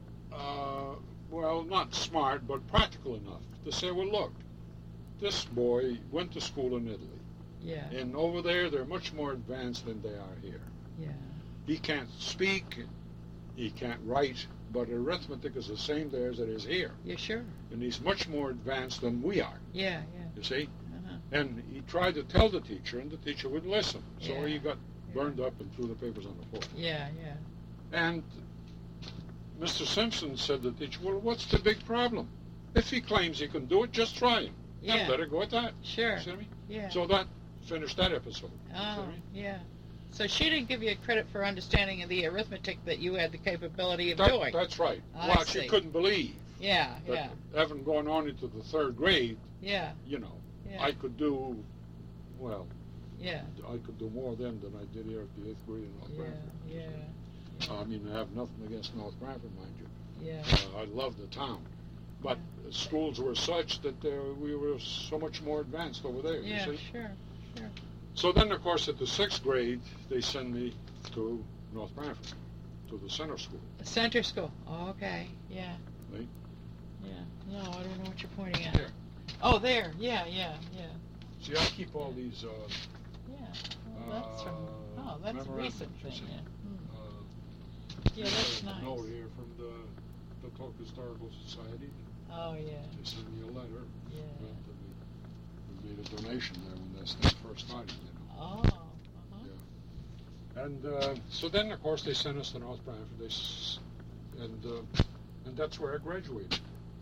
well, not smart, but practical enough to say, well, look, this boy went to school in Italy. And over there, they're much more advanced than they are here. He can't speak, he can't write, but arithmetic is the same there as it is here. Sure. And he's much more advanced than we are. You see? And he tried to tell the teacher, and the teacher wouldn't listen. So he got burned up and threw the papers on the floor. And Mr. Simpson said to the teacher, well, what's the big problem? If he claims he can do it, just try him. Yeah. I better go with that. Sure. You see what I mean? Yeah. So that finished that episode. Oh, See what I mean? yeah. So she didn't give you credit for understanding of the arithmetic that you had the capability of doing. That's right. I Well, see. she couldn't believe Yeah, that yeah, having gone on into the third grade, yeah, you know, yeah, I could do, well, yeah, I could do more then than I did here at the 8th grade in North yeah, Branford. yeah, I mean, I have nothing against North Branford, mind you. yeah. I love the town. But schools were such that we were so much more advanced over there, Yeah, you see? sure, sure. So then, of course, at the 6th grade, they send me to North Branford, to the center school. The center school. Oh, okay. Yeah. Right? Yeah. No, I don't know what you're pointing at. There. Oh, there. Yeah, yeah, yeah. See, I keep all these Yeah. Well, that's from. Oh, that's a memorandums, recent you thing. see. Yeah. Yeah, that's a nice. note here from the Polk Historical Society. Oh, yeah. They sent me a letter. Yeah. We made a donation there when this thing first started, you know. Oh. And so then, of course, they sent us to North Branford. And that's where I graduated.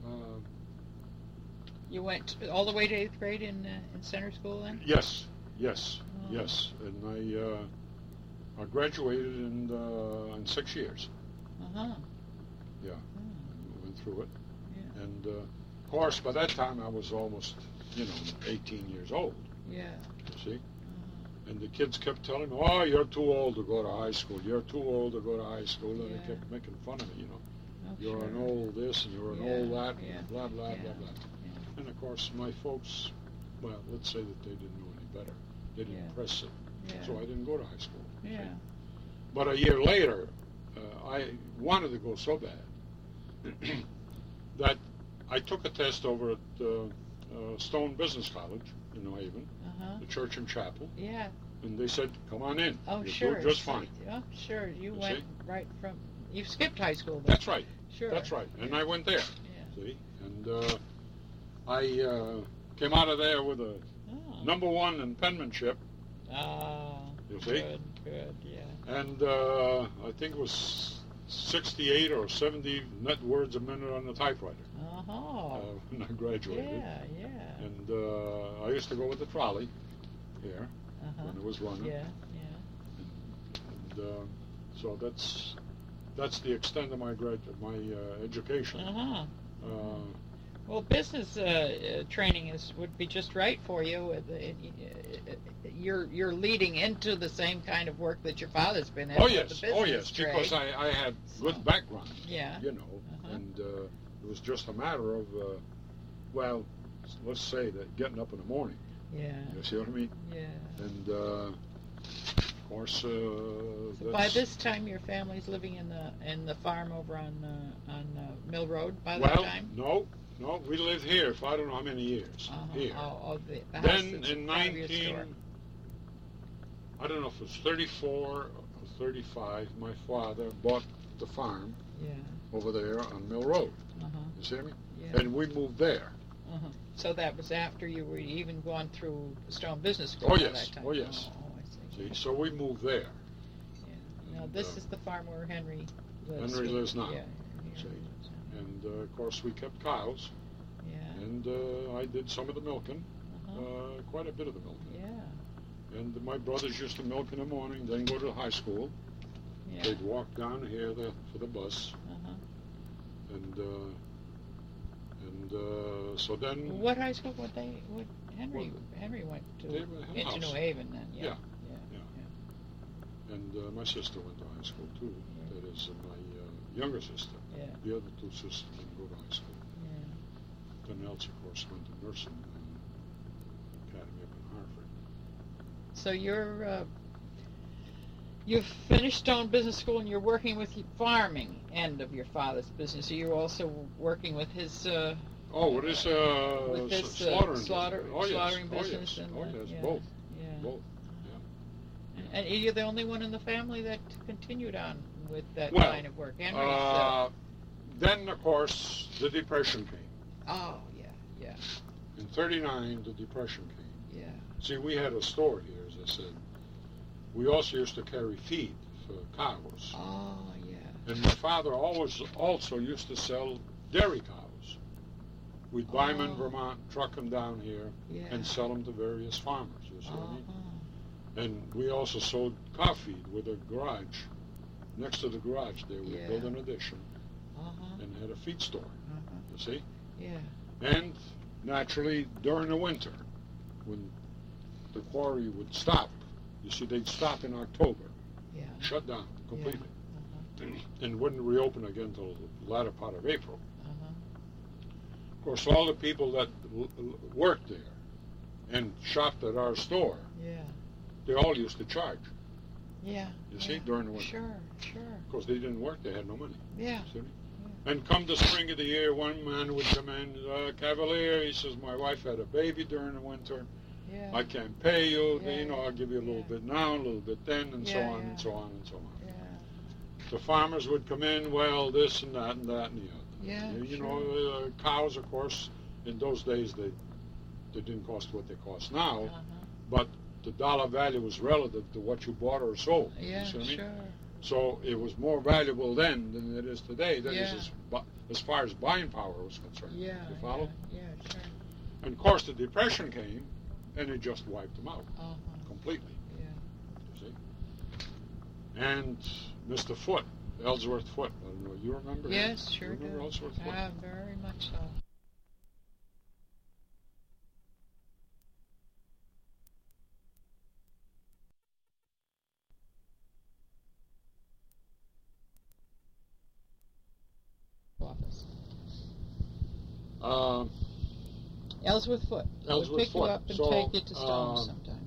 You went all the way to 8th grade in center school then? Yes, yes, Oh. yes. And I graduated in 6 years. Uh-huh. Yeah. Oh. Went through it. Yeah. And of course, by that time I was almost, 18 years old. Yeah. You see. And the kids kept telling me, "Oh, you're too old to go to high school. You're too old to go to high school." And Yeah. they kept making fun of me, Oh, You're sure. an old this and you're an Yeah, old that, yeah, and blah, blah, yeah, blah, blah. yeah. And of course, my folks, well, let's say that they didn't know any better. They didn't Yeah. press it. Yeah. So I didn't go to high school. Yeah. But a year later, I wanted to go so bad that I took a test over at Stone Business College in New Haven, Uh-huh. the church and chapel, Yeah. and they said, "Come on in. Oh, You'll sure. do just So- fine." Oh, sure. You You went see? right from. You skipped high school then. That's right. Sure. That's right. And I went there. Yeah. See, and I came out of there with a Oh. #1 in penmanship. Oh. You see? Good. Good. Yeah. And I think it was 68 or 70 net words a minute on the typewriter Oh. when I graduated. Yeah. Yeah. And I used to go with the trolley here Uh-huh. when it was running. Yeah. Yeah. And so that's the extent of my education. Uh-huh. Uh, Well, business training would be just right for you. You're leading into the same kind of work that your father's been in. oh with yes, the business oh yes, trade. because I had good So, background. Yeah. Uh-huh. And it was just a matter of, well, let's say that getting up in the morning. Yeah. You see what I mean? Yeah. And of course, So by this time, your family's living in the farm over on Mill Road. By that well, time. no, we lived here for I don't know how many years. Uh-huh. Here. Oh, the house Then that's in front of your store. I don't know if it was 34 or 35, my father bought the farm Yeah. over there on Mill Road. Uh-huh. You see me? Yeah. And we moved there. Uh-huh. So that was after you were even gone through the Stone Business School. Oh, by yes. That time. Oh, yes. Oh, I see. See, so we moved there. Yeah. Now And, this is the farm where Henry lives. Henry lives now. Yeah. See. Henry lives now. And of course, we kept cows, Yeah. and I did some of the milking, Uh-huh. quite a bit of the milking. Yeah. And my brothers used to milk in the morning, then go to high school. Yeah. They'd walk down here for the bus, Uh-huh. and so then. What high school would Henry went to They went to into House. New Haven then? Yeah. Yeah. And my sister went to high school too. Yeah. That is my younger sister. Yeah. The other two sisters didn't go to high school. Yeah. Then Elsie, of course, went to nursing academy up in Hartford. So you've finished Stone Business School and you're working with the farming end of your father's business. Are you also working with his What is slaughtering? slaughtering business? Oh yes, and oh yes, yeah, both, yeah. both. And you're the only one in the family that continued on with that Well, line of work. Henry's. Then of course the Depression came. Oh yeah, yeah, In '39, the Depression came. yeah. See, we had a store here, as I said. We also used to carry feed for cows. Oh yeah. And my father also used to sell dairy cows. We'd buy them in Vermont, truck them down here, Yeah. and sell them to various farmers. You see what I mean? Uh-huh. And we also sold cow feed with a garage. Next to the garage there, we Yeah. built an addition Uh-huh. and had a feed store. Uh-huh. You see? Yeah. And naturally, during the winter, when the quarry would stop, you see, they'd stop in October, Yeah. shut down completely, Uh-huh. and wouldn't reopen again until the latter part of April. Uh-huh. Of course, all the people that worked there and shopped at our store, Yeah. they all used to charge, Yeah. you see, Yeah. during the winter. Sure. Sure. Because they didn't work, they had no money. Yeah. See? And come the spring of the year, one man would come in, Cavalier, he says, my wife had a baby during the winter. Yeah. I can't pay you, Yeah, you know, I'll give you a little yeah. bit now, a little bit then, and so Yeah, on yeah. and so on and so on. Yeah. The farmers would come in, well, this and that and that and the other. Yeah. You sure. know, cows, of course, in those days, they didn't cost what they cost now, Uh-huh. but the dollar value was relative to what you bought or sold. Yeah. You see what I mean? Sure. So it was more valuable then than it is today. That Yeah. is as far as buying power was concerned. Yeah. You follow? Yeah. Sure. And of course the Depression came, and it just wiped them out Uh-huh. completely. Yeah. You see? And Mr. Foote, Ellsworth Foote, I don't know, you remember him? Yes. Sure. You remember do. Ellsworth Foote? Very much so. Office. Ellsworth Foote. Ellsworth We'll pick Foote. you up and So, take you to Stone sometime.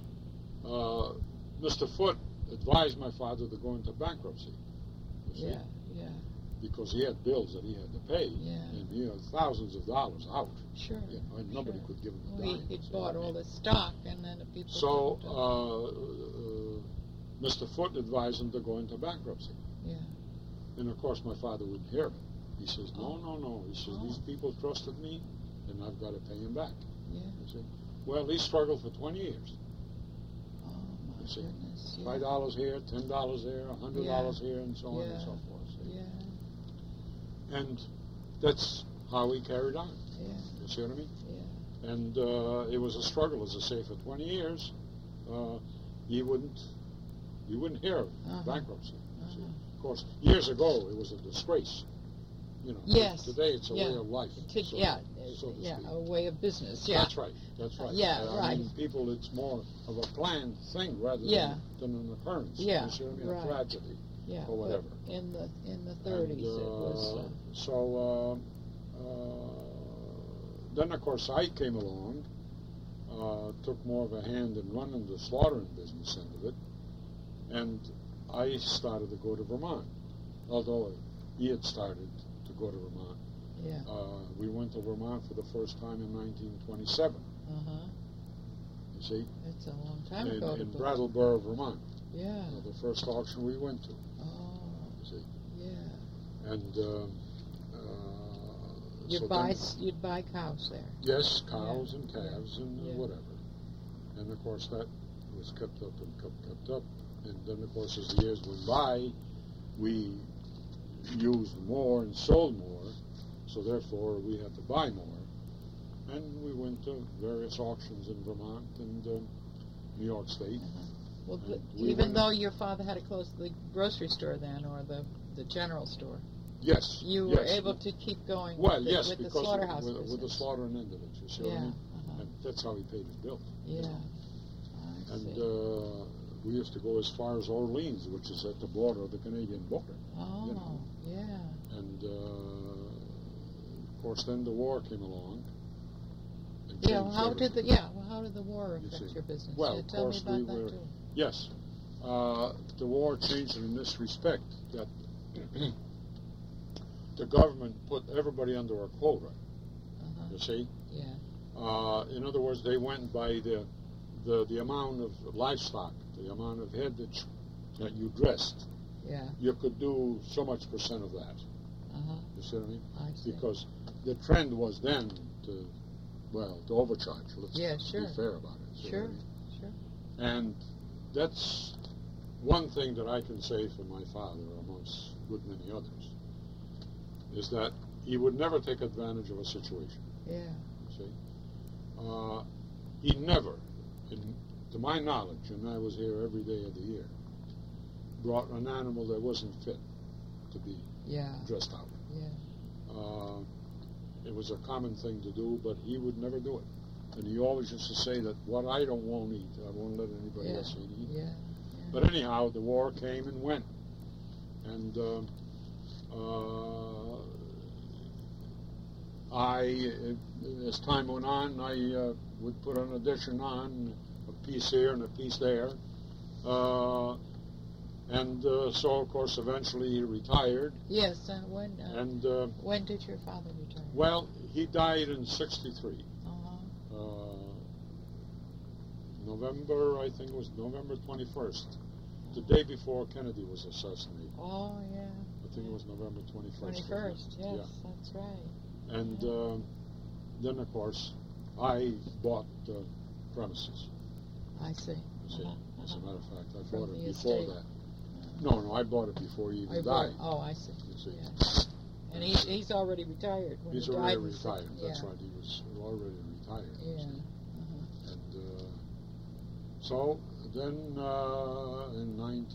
Mr. Foote advised my father to go into bankruptcy. You see? Yeah. Yeah. Because he had bills that he had to pay, Yeah. and he had thousands of dollars out. Sure. You know, and nobody sure. could give him a Well, dime. he'd see bought what I all mean? the stock, and then the people. So couldn't, Mr. Foote advised him to go into bankruptcy. yeah. And of course my father wouldn't hear of it. He says, no, no, no. He says, Oh. these people trusted me, and I've got to pay him back. Yeah. You see? Well, he struggled for 20 years. Oh my You see? goodness. Yeah. $5 here, $10 there, $100 here, and so on and Yeah. so forth. See? Yeah. And that's how he carried on. Yeah. You see what I mean? Yeah. And it was a struggle, as I say, for 20 years. He wouldn't hear of bankruptcy. You see? Of course, years ago it was a disgrace. You know, Yes. today it's a Yeah. way of life. To, so- yeah. so to yeah. speak. A way of business. Yeah. That's right. That's right. Yeah, I right. mean, people, it's more of a planned thing rather Yeah. than an occurrence. Yeah, You see what I mean? right. A tragedy. Yeah. or whatever. But in the 30s, it was. Then of course I came along, took more of a hand in running the slaughtering business end of it, and I started to go to Vermont. Although he had started to go to Vermont. Yeah. We went to Vermont for the first time in 1927. Uh-huh. You see? It's a long time in, ago. in Brattleboro, Vermont. Yeah. The first auction we went to. Oh. You see? Yeah. And You'd buy cows there. yes, cows Yeah. and calves and Yeah. whatever. And of course that was kept up and kept up. And then of course as the years went by, we used more and sold more, so therefore we had to buy more. And we went to various auctions in Vermont and New York State. Well, And but we even went- though your father had to close the grocery store then, or the general store, Yes. you yes. were able to keep going Well, with, yes, with the because slaughterhouse with the business. slaughtering end of it, you see what I Yeah. mean? Uh-huh. And that's how he paid his bill. Yeah. I And see. we used to go as far as Orleans, which is at the border of the Canadian border. Oh, you know. yeah. And of course, then the war came along. And Yeah. changed Well, how did everything. how did the war You affect see. your business? Well, Yeah, of tell me course, about we that were- too. Yes, the war changed it in this respect that the government put everybody under a quota. Uh-huh. You see. Yeah. In other words, they went by the amount of livestock, the amount of head that you dressed. Yeah. You could do so much percent of that. Uh-huh. You see what I mean? I see. Because the trend was then to overcharge. Let's Yeah, be sure. fair about it. See what I Sure. mean? Sure. And that's one thing that I can say for my father, amongst good many others, is that he would never take advantage of a situation. Yeah. See, he never, to my knowledge, and I was here every day of the year, brought an animal that wasn't fit to be dressed out. Yeah. It was a common thing to do, but he would never do it. And he always used to say that what I don't want to eat, I won't let anybody else eat. Yeah. But anyhow, the war came and went. And as time went on, I would put an addition on, a piece here and a piece there. So, of course, eventually he retired. Yes. When did your father retire? Well, he died in '63. November, I think it was November 21st, the day before Kennedy was assassinated. Oh, yeah. I think it was November 21st. 21st, yes, that's right. And then, of course, I bought premises. I see. As a matter of fact, I From bought it the before estate. that. No, I bought it before he even died. Oh, I see. You see. Yeah. And he's already retired. When He's he already died, retired. That's right. He was already retired. you Yeah. see. So then in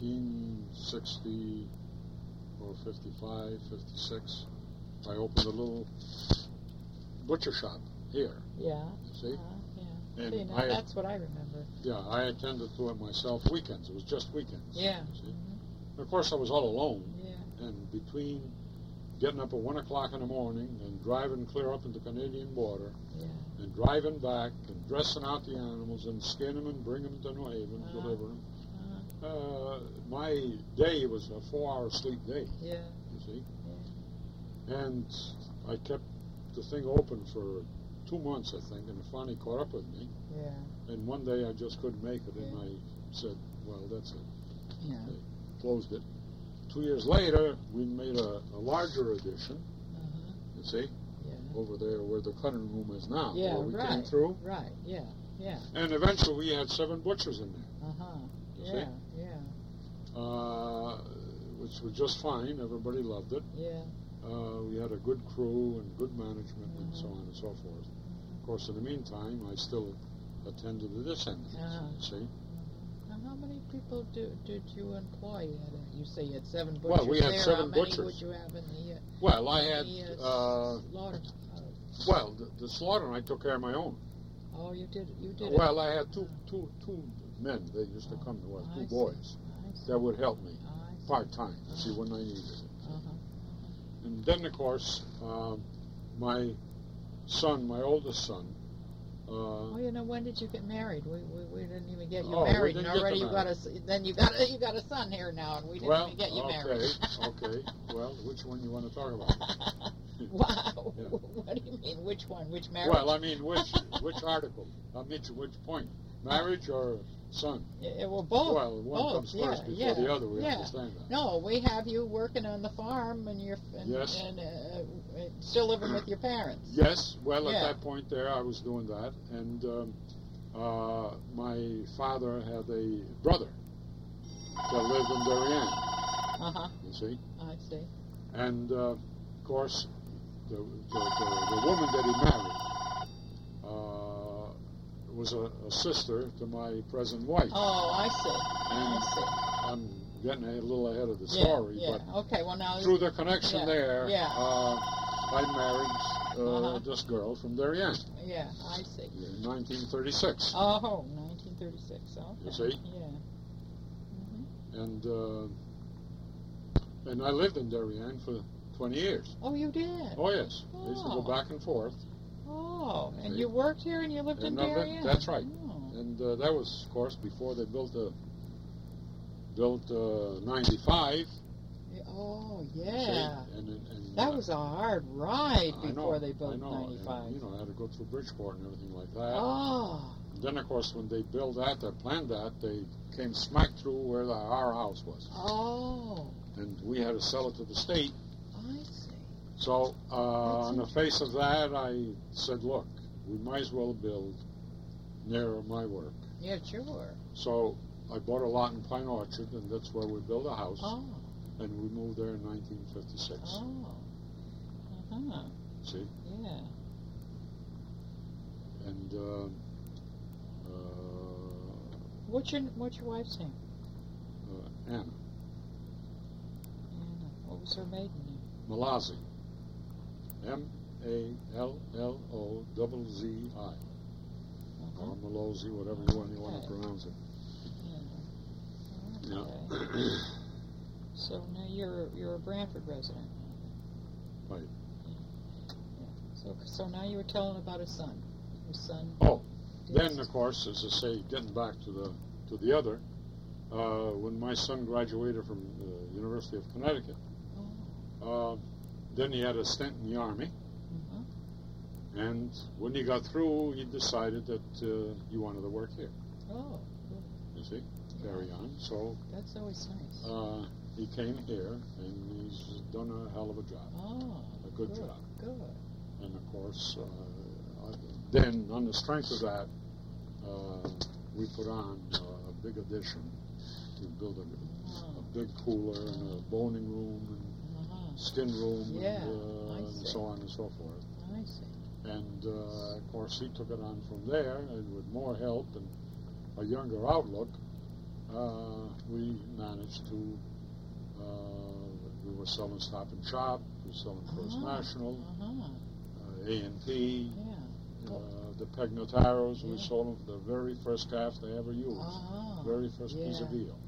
1960 or 55, 56, I opened a little butcher shop here. Yeah. You see? Yeah. And See, now that's what I remember. Yeah, I attended to it myself weekends. It was just weekends. Yeah. You see? And of course, I was all alone. Yeah. And between getting up at 1 o'clock in the morning and driving clear up into the Canadian border, Yeah. and driving back and dressing out the animals and skin them and bring them to New Haven, deliver them. My day was a 4-hour sleep day. Yeah. You see. Yeah. And I kept the thing open for 2 months, I think, and it finally caught up with me. Yeah. And one day I just couldn't make it, and I said, well, that's it. Yeah. I closed it. 2 years later, we made a larger addition, you see, over there where the cutting room is now, where we came through. Right, yeah, yeah. And eventually we had 7 butchers in there. Yeah, see? Which was just fine. Everybody loved it. Yeah. We had a good crew and good management and so on and so forth. Of course, in the meantime, I still attended to this end of it, see? Now, how many people did you employ? You say you had 7 butchers. Well, we had there. 7 how butchers. How many would you have in the well, I had... slaughter? Well, the slaughter, I took care of my own. Oh, you did Well, I had two men. They used to come to us, 2 boys, that would help me part-time, see, when I needed it. And then, of course, my son, my oldest son... when did you get married? We didn't even get you we married, didn't and already get you got a son here now, and we didn't even get you married. Okay. Well, which one you want to talk about? Wow. Yeah. What do you mean? Which one? Which marriage? Well, I mean, which article? Which point? Marriage or son? Well, both. Well, one comes first before the other. We understand that. No, we have you working on the farm, and Yes. and still living with your parents. Yes. Well, at that point there, I was doing that, and my father had a brother that lived in Darien. You see. I see. And of course, the woman that he married was a sister to my present wife. Oh, I see. And I'm getting a little ahead of the story, but okay. Well, now through the connection there, I married this girl from Darien. Yeah, I see. In 1936. Oh, 1936. Okay. You see? Yeah. And I lived in Darien for 20 years. Oh, you did? Oh, yes. I used to go back and forth. Oh, and you worked here and you lived in Darien? That's right. Oh. And that was, of course, before they built 95. Oh, yeah. And that was a hard ride before they built I know. 95. And, I had to go through Bridgeport and everything like that. Oh. And then, of course, when they built that, they planned that, they came smack through where our house was. Oh. And we had to sell it to the state. I see. So, on the face of that, I said, look, we might as well build near my work. Yeah, sure. So, I bought a lot in Pine Orchard, and that's where we built a house. Oh. And we moved there in 1956. Oh. See? Yeah. And What's your wife's name? Anna Anna. What was her maiden name? Malazzi. M-A-L-L-O-Z-I. Or Malozzi, whatever you want to pronounce it. Yeah. Okay. Yeah. So now you're a Branford resident. Right. Yeah. So now you were telling about a son. Your son. Oh, then of course, as I say, getting back to the other, when my son graduated from the University of Connecticut, then he had a stint in the Army. And when he got through, he decided that he wanted to work here. Oh, good. You see, carry on. So that's always nice. He came here, and he's done a hell of a job. Oh, a good job. Good. And of course, then on the strength of that, we put on a big addition. We built a big cooler and a boning room and skin room and so on and so forth. I see. And of course, he took it on from there, and with more help and a younger outlook, we managed to. We were selling Stop and Shop. We were selling First National, A&P, the Peg Notaros. We sold them the very first calf they ever used, very first piece of veal.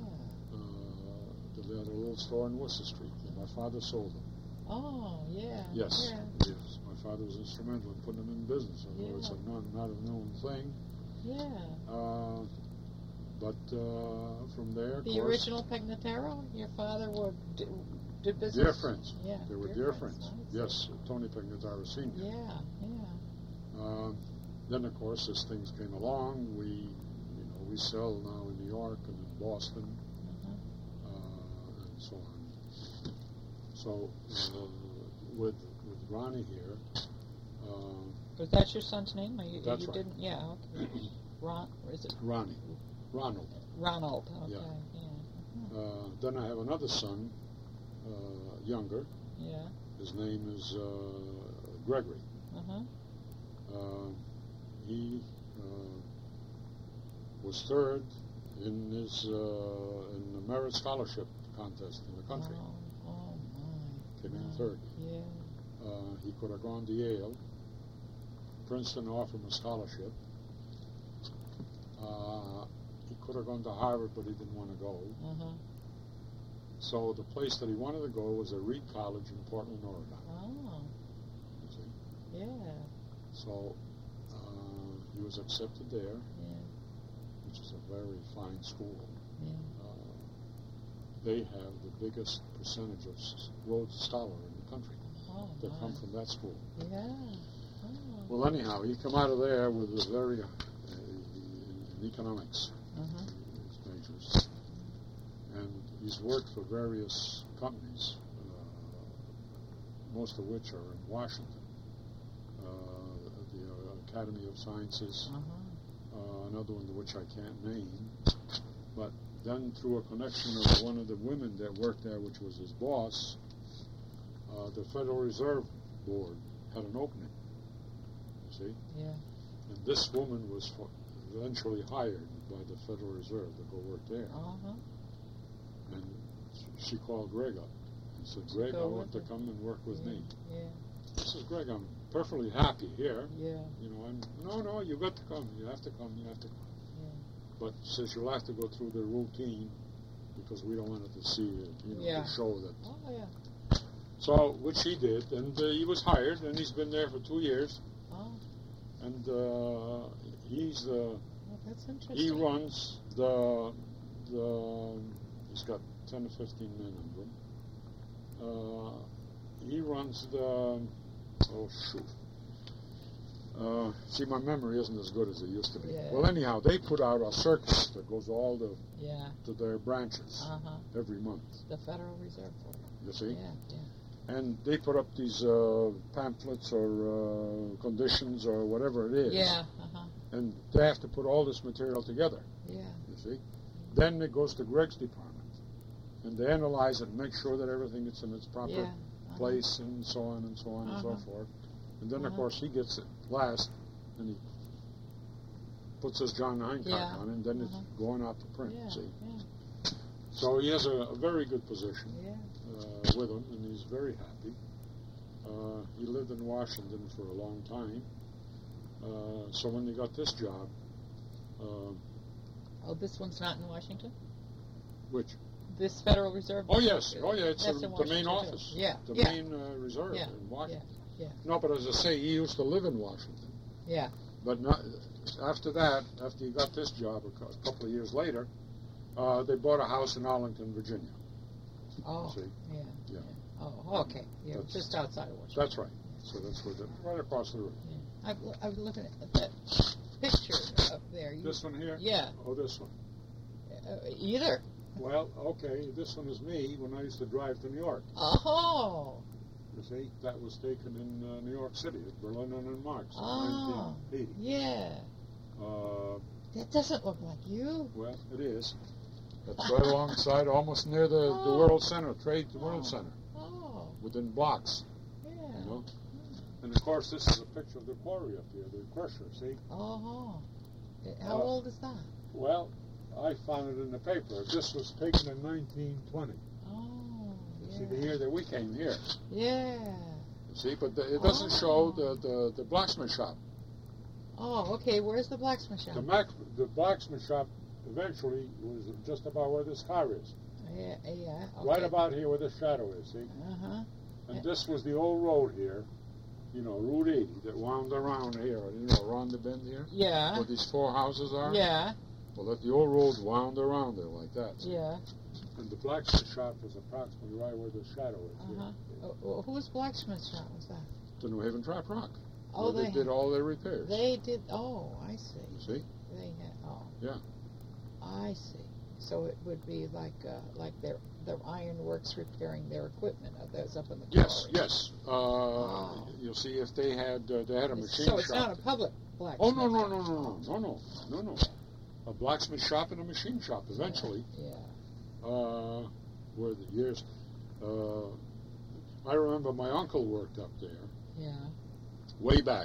They had a little store in Worcester Street, and my father sold them. Oh, yeah. Yes. My father was instrumental in putting them in business, although it's not a known thing. Yeah. But from there, of the course, original Peg Notaro, your father would do business? Dear friends. Yeah. They were dear friends. Yes, Tony Peg Notaro Sr. Yeah. Then, of course, as things came along, we sell now in New York and in Boston, and so on. So, with Ronnie here. Was that your son's name? That's you right. Didn't? Yeah. Okay. Or is it Ronnie. Ronald. Ronald. Okay. Yeah. Then I have another son, younger. Yeah. His name is Gregory. He was third in his in the merit scholarship contest in the country. Oh my. Came in third. Yeah. He could have gone to Yale. Princeton offered him a scholarship. He could have gone to Harvard, but he didn't want to go. So the place that he wanted to go was a Reed College in Portland, Oregon. Oh. You see? Yeah. So he was accepted there, which is a very fine school. Yeah. They have the biggest percentage of Rhodes Scholar in the country that come from that school. Yeah. Well, anyhow, he come out of there with a very in economics, his majors, and he's worked for various companies, most of which are in Washington. The Academy of Sciences, another one which I can't name, but then through a connection of one of the women that worked there, which was his boss, the Federal Reserve Board had an opening. See? Yeah. And this woman was eventually hired by the Federal Reserve to go work there. And she called Greg up and said, Greg, I want to come and work with me. Yeah. I said, Greg, I'm perfectly happy here. Yeah. You know, no, you got to come. You have to come. You have to come. Yeah. But says you'll have to go through the routine because we don't want it to see to show that. Oh, yeah. So, which he did, and he was hired, and he's been there for 2 years. And he's that's interesting. he runs he's got 10 to 15 men under him. He runs see, my memory isn't as good as it used to be. Yeah. Well, anyhow, they put out a circus that goes all to their branches every month. The Federal Reserve Board. You see? Yeah. And they put up these pamphlets or conditions or whatever it is. Yeah. And they have to put all this material together. Yeah. You see? Then it goes to Greg's department. And they analyze it and make sure that everything is in its proper place and so on and so on and so forth. And then, of course, he gets it last and he puts his John Hancock Yeah. on it, and then Uh-huh. it's going out to print, Yeah. see. Yeah. So he has a very good position Yeah. with him, and he's very happy. He lived in Washington for a long time. So when they got this job, Oh, this one's not in Washington? which? This Federal Reserve? Oh, yes. Oh, yeah, it's That's the in main Washington, too. office. Yeah. The Yeah. main reserve Yeah. in Washington. Yeah. No, but as I say, he used to live in Washington. Yeah. But not, after that, after he got this job a couple of years later, they bought a house in Arlington, Virginia. Oh, See? yeah. Yeah. Oh, okay. Yeah, That's- just outside of Washington. That's right. So that's where right across the river. Yeah. I was looking at that picture up there. This one here? Yeah. Oh, this one. Either. Well, okay, this one is me when I used to drive to New York. Oh. You see, that was taken in New York City at Berlin and Marx in Oh. 1980. Yeah. That doesn't look like you. Well, it is. It's right alongside, almost near the World Center, World Center, Oh. within blocks, Yeah. you know. And of course, this is a picture of the quarry up here, the crusher, see? Oh. How old is that? Well, I found it in the paper. This was taken in 1920. Oh. You see, the year that we came here. Yeah. You see, but it doesn't show the blacksmith shop. Oh, okay. Where's the blacksmith shop? The blacksmith shop eventually was just about where this car is. Yeah. Okay. Right about here where the shadow is, see? Uh-huh. And this was the old road here, you know, Route 80, that wound around here, you know, around the bend here, Yeah. where these four houses are. Yeah. Well, the old road wound around there like that. See? Yeah. And the blacksmith shop is approximately right where the shadow is. Uh-huh. Whose blacksmith shop was that? The New Haven Trap Rock. Oh, where they did all their repairs. They did. Oh, I see. You see? They had. Oh. Yeah. I see. So it would be like their ironworks repairing their equipment. That's up in the Yes, quarry. yes. You'll see if they had a machine shop. So it's not a public blacksmith. Oh, no. A blacksmith shop and a machine shop eventually. Yeah. Were the years. I remember my uncle worked up there Yeah. way back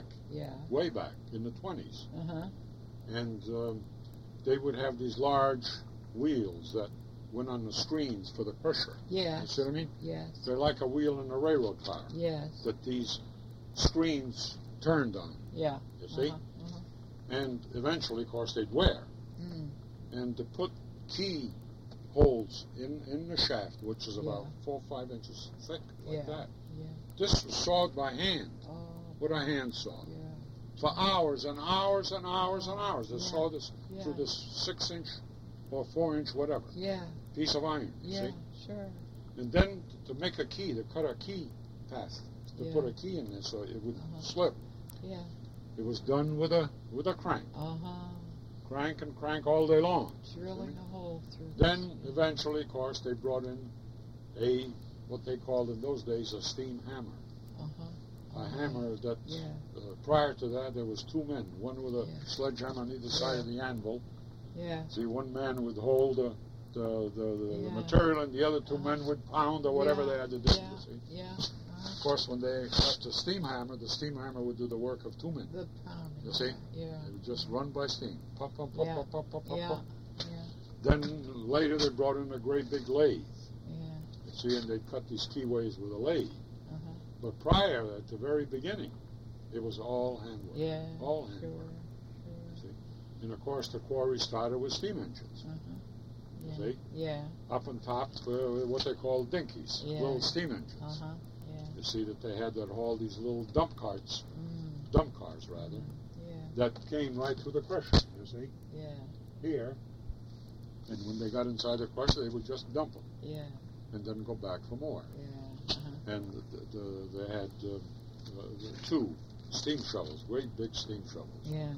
in the 20s. Uh-huh. And they would have these large wheels that went on the screens for the crusher. Yeah. You see what I mean? Yes. They're like a wheel in a railroad car Yes. that these screens turned on. Yeah. You see? Uh-huh. And eventually, of course, they'd wear. Mm. And to put key holes in the shaft, which is about 4 or 5 inches thick, like that. Yeah. This was sawed by hand, Oh. with a hand saw. Yeah. For hours and hours and hours and hours. They Yeah. saw this Yeah. through this 6-inch or 4-inch, whatever, Yeah. piece of iron, you Yeah. see? Sure. And then to make a key, to cut a key path, to Yeah. put a key in there so it would Uh-huh. slip. Yeah. It was done with a crank. Uh-huh. Crank and crank all day long. Drilling a hole through. Then eventually, of course, they brought in what they called in those days a steam hammer. Uh-huh. A hammer that, Yeah. prior to that, there was 2 men, one with a Yeah. sledgehammer on either side of the anvil. Yeah. See, one man would hold the Yeah. material, and the other 2 men would pound or whatever Yeah. they had to do. Yeah. You see, Yeah. of course, when they got the steam hammer would do the work of 2 men. The pounding. You see? Yeah. It would just run by steam, pump, pump, pump, Yeah. pump, pump, pump, pump, Yeah. pump. Yeah. Then later they brought in a great big lathe. Yeah. You see, and they'd cut these keyways with a lathe. Uh-huh. But prior, at the very beginning, it was all handwork. Yeah. All Sure. handwork. Sure. See? And of course, the quarry started with steam engines. Uh-huh. You Yeah. see? Yeah. Up on top, what they call dinkies, Yeah. little steam engines. Uh-huh. Yeah. You see that they had that haul these little dump cars rather, Yeah. that came right through the crusher. You see, Yeah. here, and when they got inside the crusher, they would just dump them Yeah. and then go back for more. Yeah. Uh-huh. And they had 2 steam shovels, great big steam shovels. Yeah.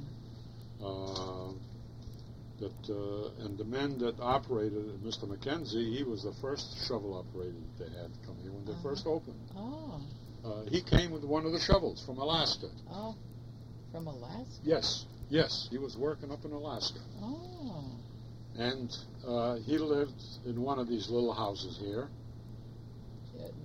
And the men that operated it, Mr. McKenzie, he was the first shovel operator that they had come here when they first opened. Oh. He came with one of the shovels from Alaska. Oh. From Alaska? Yes, he was working up in Alaska. Oh. And he lived in one of these little houses here.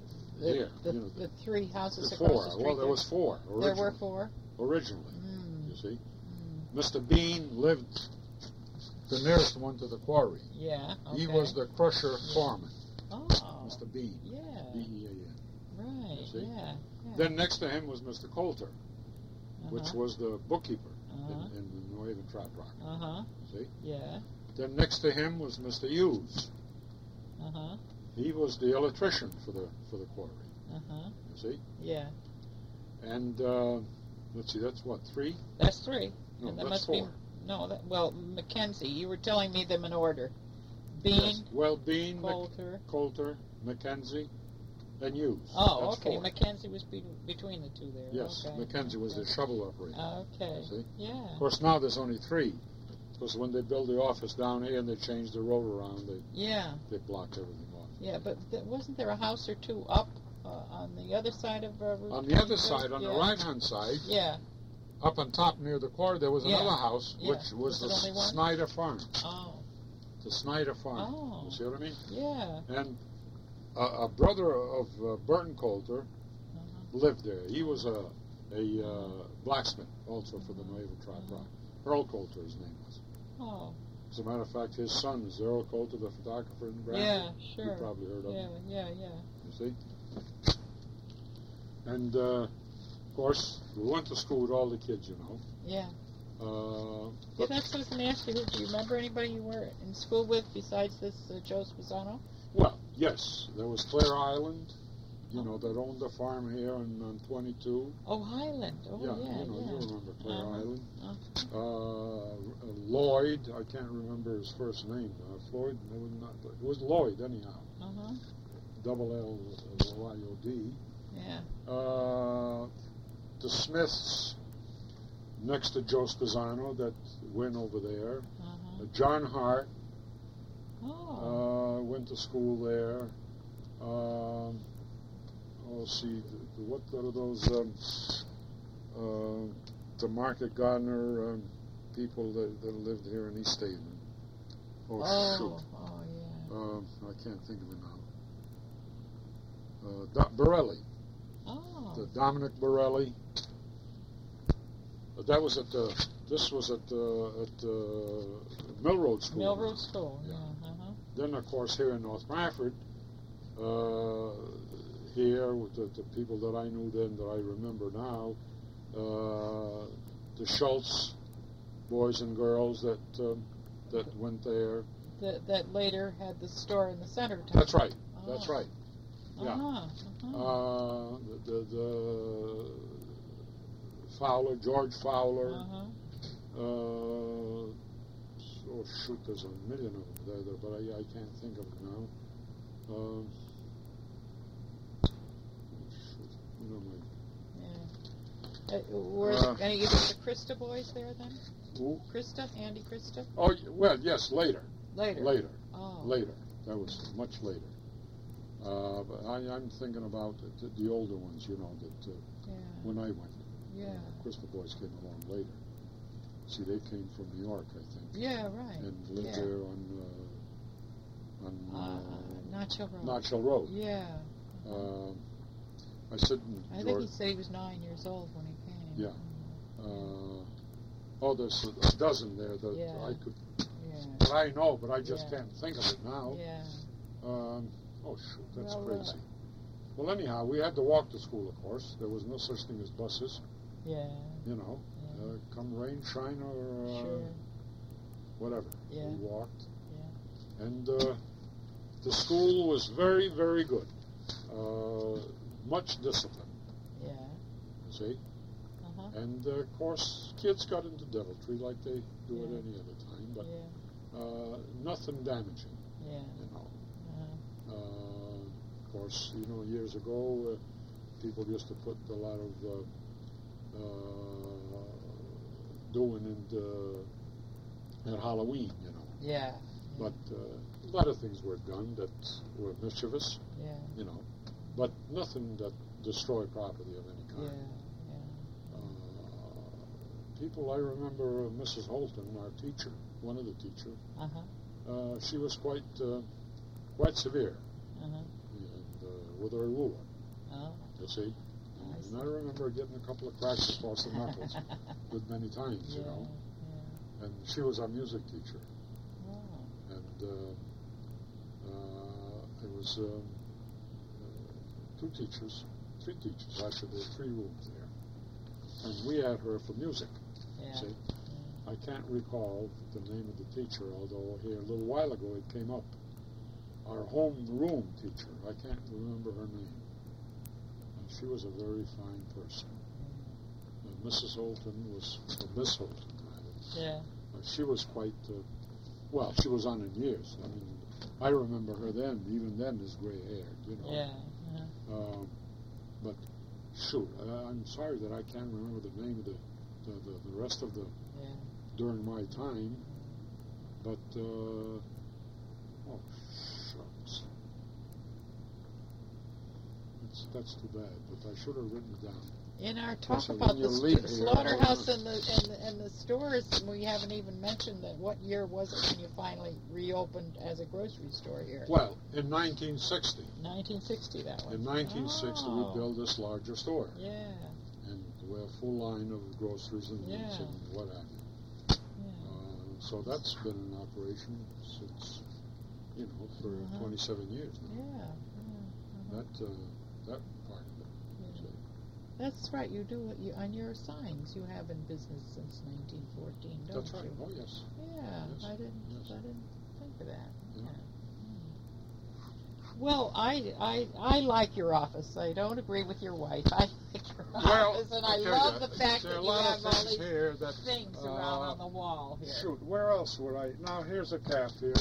Here, The 3 houses the across 4. the street. Well, there was 4 originally. There were 4? Originally. Mm. You see? Mr. Bean lived the nearest one to the quarry. Yeah. Okay. He was the crusher foreman. Oh. Mr. Bean. Yeah. B-E-A-N. Right. You see? Yeah. Then next to him was Mr. Coulter, which was the bookkeeper in the New Haven Trap Rock. See? Yeah. Then next to him was Mr. Hughes. He was the electrician for the quarry. You see? Yeah. And let's see, that's what, 3? That's 3. No, and that that's must 4. Be, no, that, well, Mackenzie. You were telling me them in order. Bean. Yes. Well, Bean, Coulter, Mackenzie, and Hughes. Oh, that's okay. 4. Mackenzie was between the two there. Yes, okay. Mackenzie was the shovel operator. Okay. See? Yeah. Of course, now there's only 3. Because when they built the office down here and they changed the road around, they blocked everything off. Yeah, but wasn't there a house or two up on the other side of Route On the other side, on the right-hand side, up on top near the quarry, there was another house, which was the Snyder Farm. Oh. The Snyder Farm. Oh. You see what I mean? Yeah. And a brother of Burton Coulter lived there. He was a blacksmith also for the New Haven Trap Rock. Earl Coulter, his name was. Oh. As a matter of fact, his son is Earl Coulter, the photographer in Brandon. Yeah, sure. You probably heard of him. Yeah. You see? And, of course, we went to school with all the kids, you know. Yeah. Yeah, that's what I was going to ask you. Do you remember anybody you were in school with besides this Joe Spezzano? Well, yes. There was Claire Island, you know, that owned the farm here on 22. Oh, Highland. Oh, yeah. You remember Claire Island. Lloyd, I can't remember his first name. Floyd, it was Lloyd, anyhow. Double L-Y-O-D. Yeah. The Smiths, next to Joe Spezzano, that went over there. John Hart went to school there. See, what are those, the Market Gardner people that lived here in East Haven? Shoot. Oh, yeah. I can't think of it now. Borelli. The Dominic Borelli. That was this was at Mill Road School. Mill Road School, yeah. Then, of course, here in North Bradford, here with the people that I knew then that I remember now, the Schultz boys and girls that went there. That later had the store in the center. That's right. That's right. Yeah. The Fowler, George Fowler. Oh shoot, there's a million of them there, but I can't think of it now. Were any of the Krista boys there then? Who? Krista? Andy Krista? Oh, well, yes, later. Later. Later. That was much later. But I'm thinking about the older ones, you know, that when I went. Yeah. Krista boys came along later. See, they came from New York, I think. Yeah, right. And lived there on Notch Hill Road. Notch Hill Road. Yeah. I said in I think he said he was 9 years old when he came. Yeah. There's a dozen there that I could, that I know, but I just can't think of it now. Yeah. Shoot, that's crazy. Well, anyhow, we had to walk to school, of course. There was no such thing as buses. Yeah. You know, come rain, shine, or whatever. Yeah. We walked. Yeah. And the school was very, very good. Much discipline. Yeah. You see? And, of course, kids got into deviltry like they do at any other time, but nothing damaging. Yeah. You know. Of course, you know, years ago, people used to put a lot of doing at Halloween, you know. Yeah. But a lot of things were done that were mischievous. Yeah. You know, but nothing that destroyed property of any kind. Yeah. People, I remember Mrs. Holton, our teacher, one of the teachers. She was quite severe, and with her ruler. Oh. You see, Yes. And I remember getting a couple of cracks across the knuckles with many times, you know. Yeah. And she was our music teacher. Oh. And it was three teachers, actually. There were 3 rooms there. And we had her for music. Yeah. See? I can't recall the name of the teacher, although here a little while ago it came up. Our homeroom teacher, I can't remember her name. And she was a very fine person. Mrs. Holton was, or Miss Holton, rather. Yeah. She was quite, well, she was on in years. I mean, I remember her then, even then, as gray-haired, you know. Yeah. But, shoot, I'm sorry that I can't remember the name of the rest of the, during my time. But, oh, shucks. That's too bad, but I should have written it down. In our talk So about when you the leave here, slaughterhouse and the stores, we haven't even mentioned that. What year was it when you finally reopened as a grocery store here? Well, in 1960. 1960, that was. In 1960, Oh. we built this larger store. Yeah. And we have a full line of groceries and meats and what have you. So that's been in operation since, you know, for 27 years now. Yeah. That part of it. Yeah. That's right. You do it on your signs. You have in business since 1914, don't That's right. you? Oh, yes. Yeah. Yes. I didn't think of that. Yeah. Well, I like your office. I don't agree with your wife. I like your office, and I tell love you, the fact there that are a you lot have of all things these here that, things around on the wall here. Shoot, where else would I? Now, here's a calf here.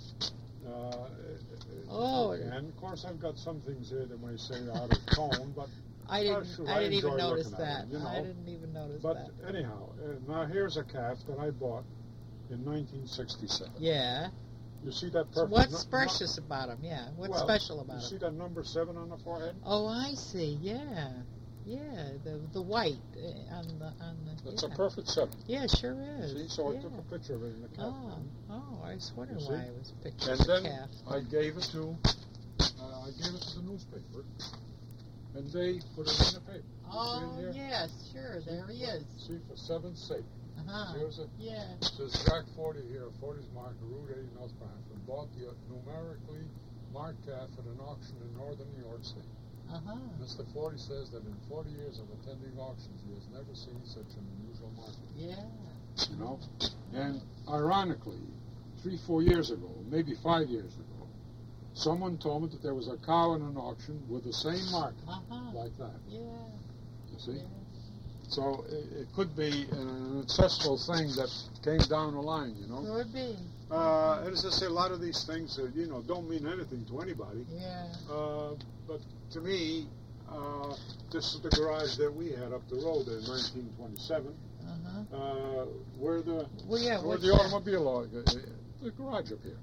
And of course, I've got some things here that may say out of tone, but I didn't even notice that. You know? I didn't even notice but that. But anyhow, now here's a calf that I bought in 1967. Yeah. You see that So perfect? what's precious about him? Yeah. What's special about You him? see that number 7 on the forehead? Oh, I see. Yeah. Yeah. The white on the. That's a perfect 7. Yeah, sure is. See, so I yeah. took a picture of it in the calf. I was wondering You why see? it was a picture And of the then calf. I gave it to the newspaper, and they put it in the paper. You see Oh, it here? yes, sure. There he is. See, for 7's sake. Uh-huh. Here's it. Yeah. It says Jack 40 here, 40's marked, Route 80, North Branford, bought the numerically marked calf at an auction in northern New York State. Uh-huh. Mr. 40 says that in 40 years of attending auctions, he has never seen such an unusual market. Yeah. You know? And ironically, 3-4 years ago, maybe 5 years ago, someone told me that there was a cow in an auction with the same mark, like that. Yeah. You see? Yeah. So it could be an ancestral thing that came down the line, you know? Could be. As I say, a lot of these things, you know, don't mean anything to anybody. Yeah. But to me, this is the garage that we had up the road in 1927. Where the Well, yeah. where the automobile, the garage up here.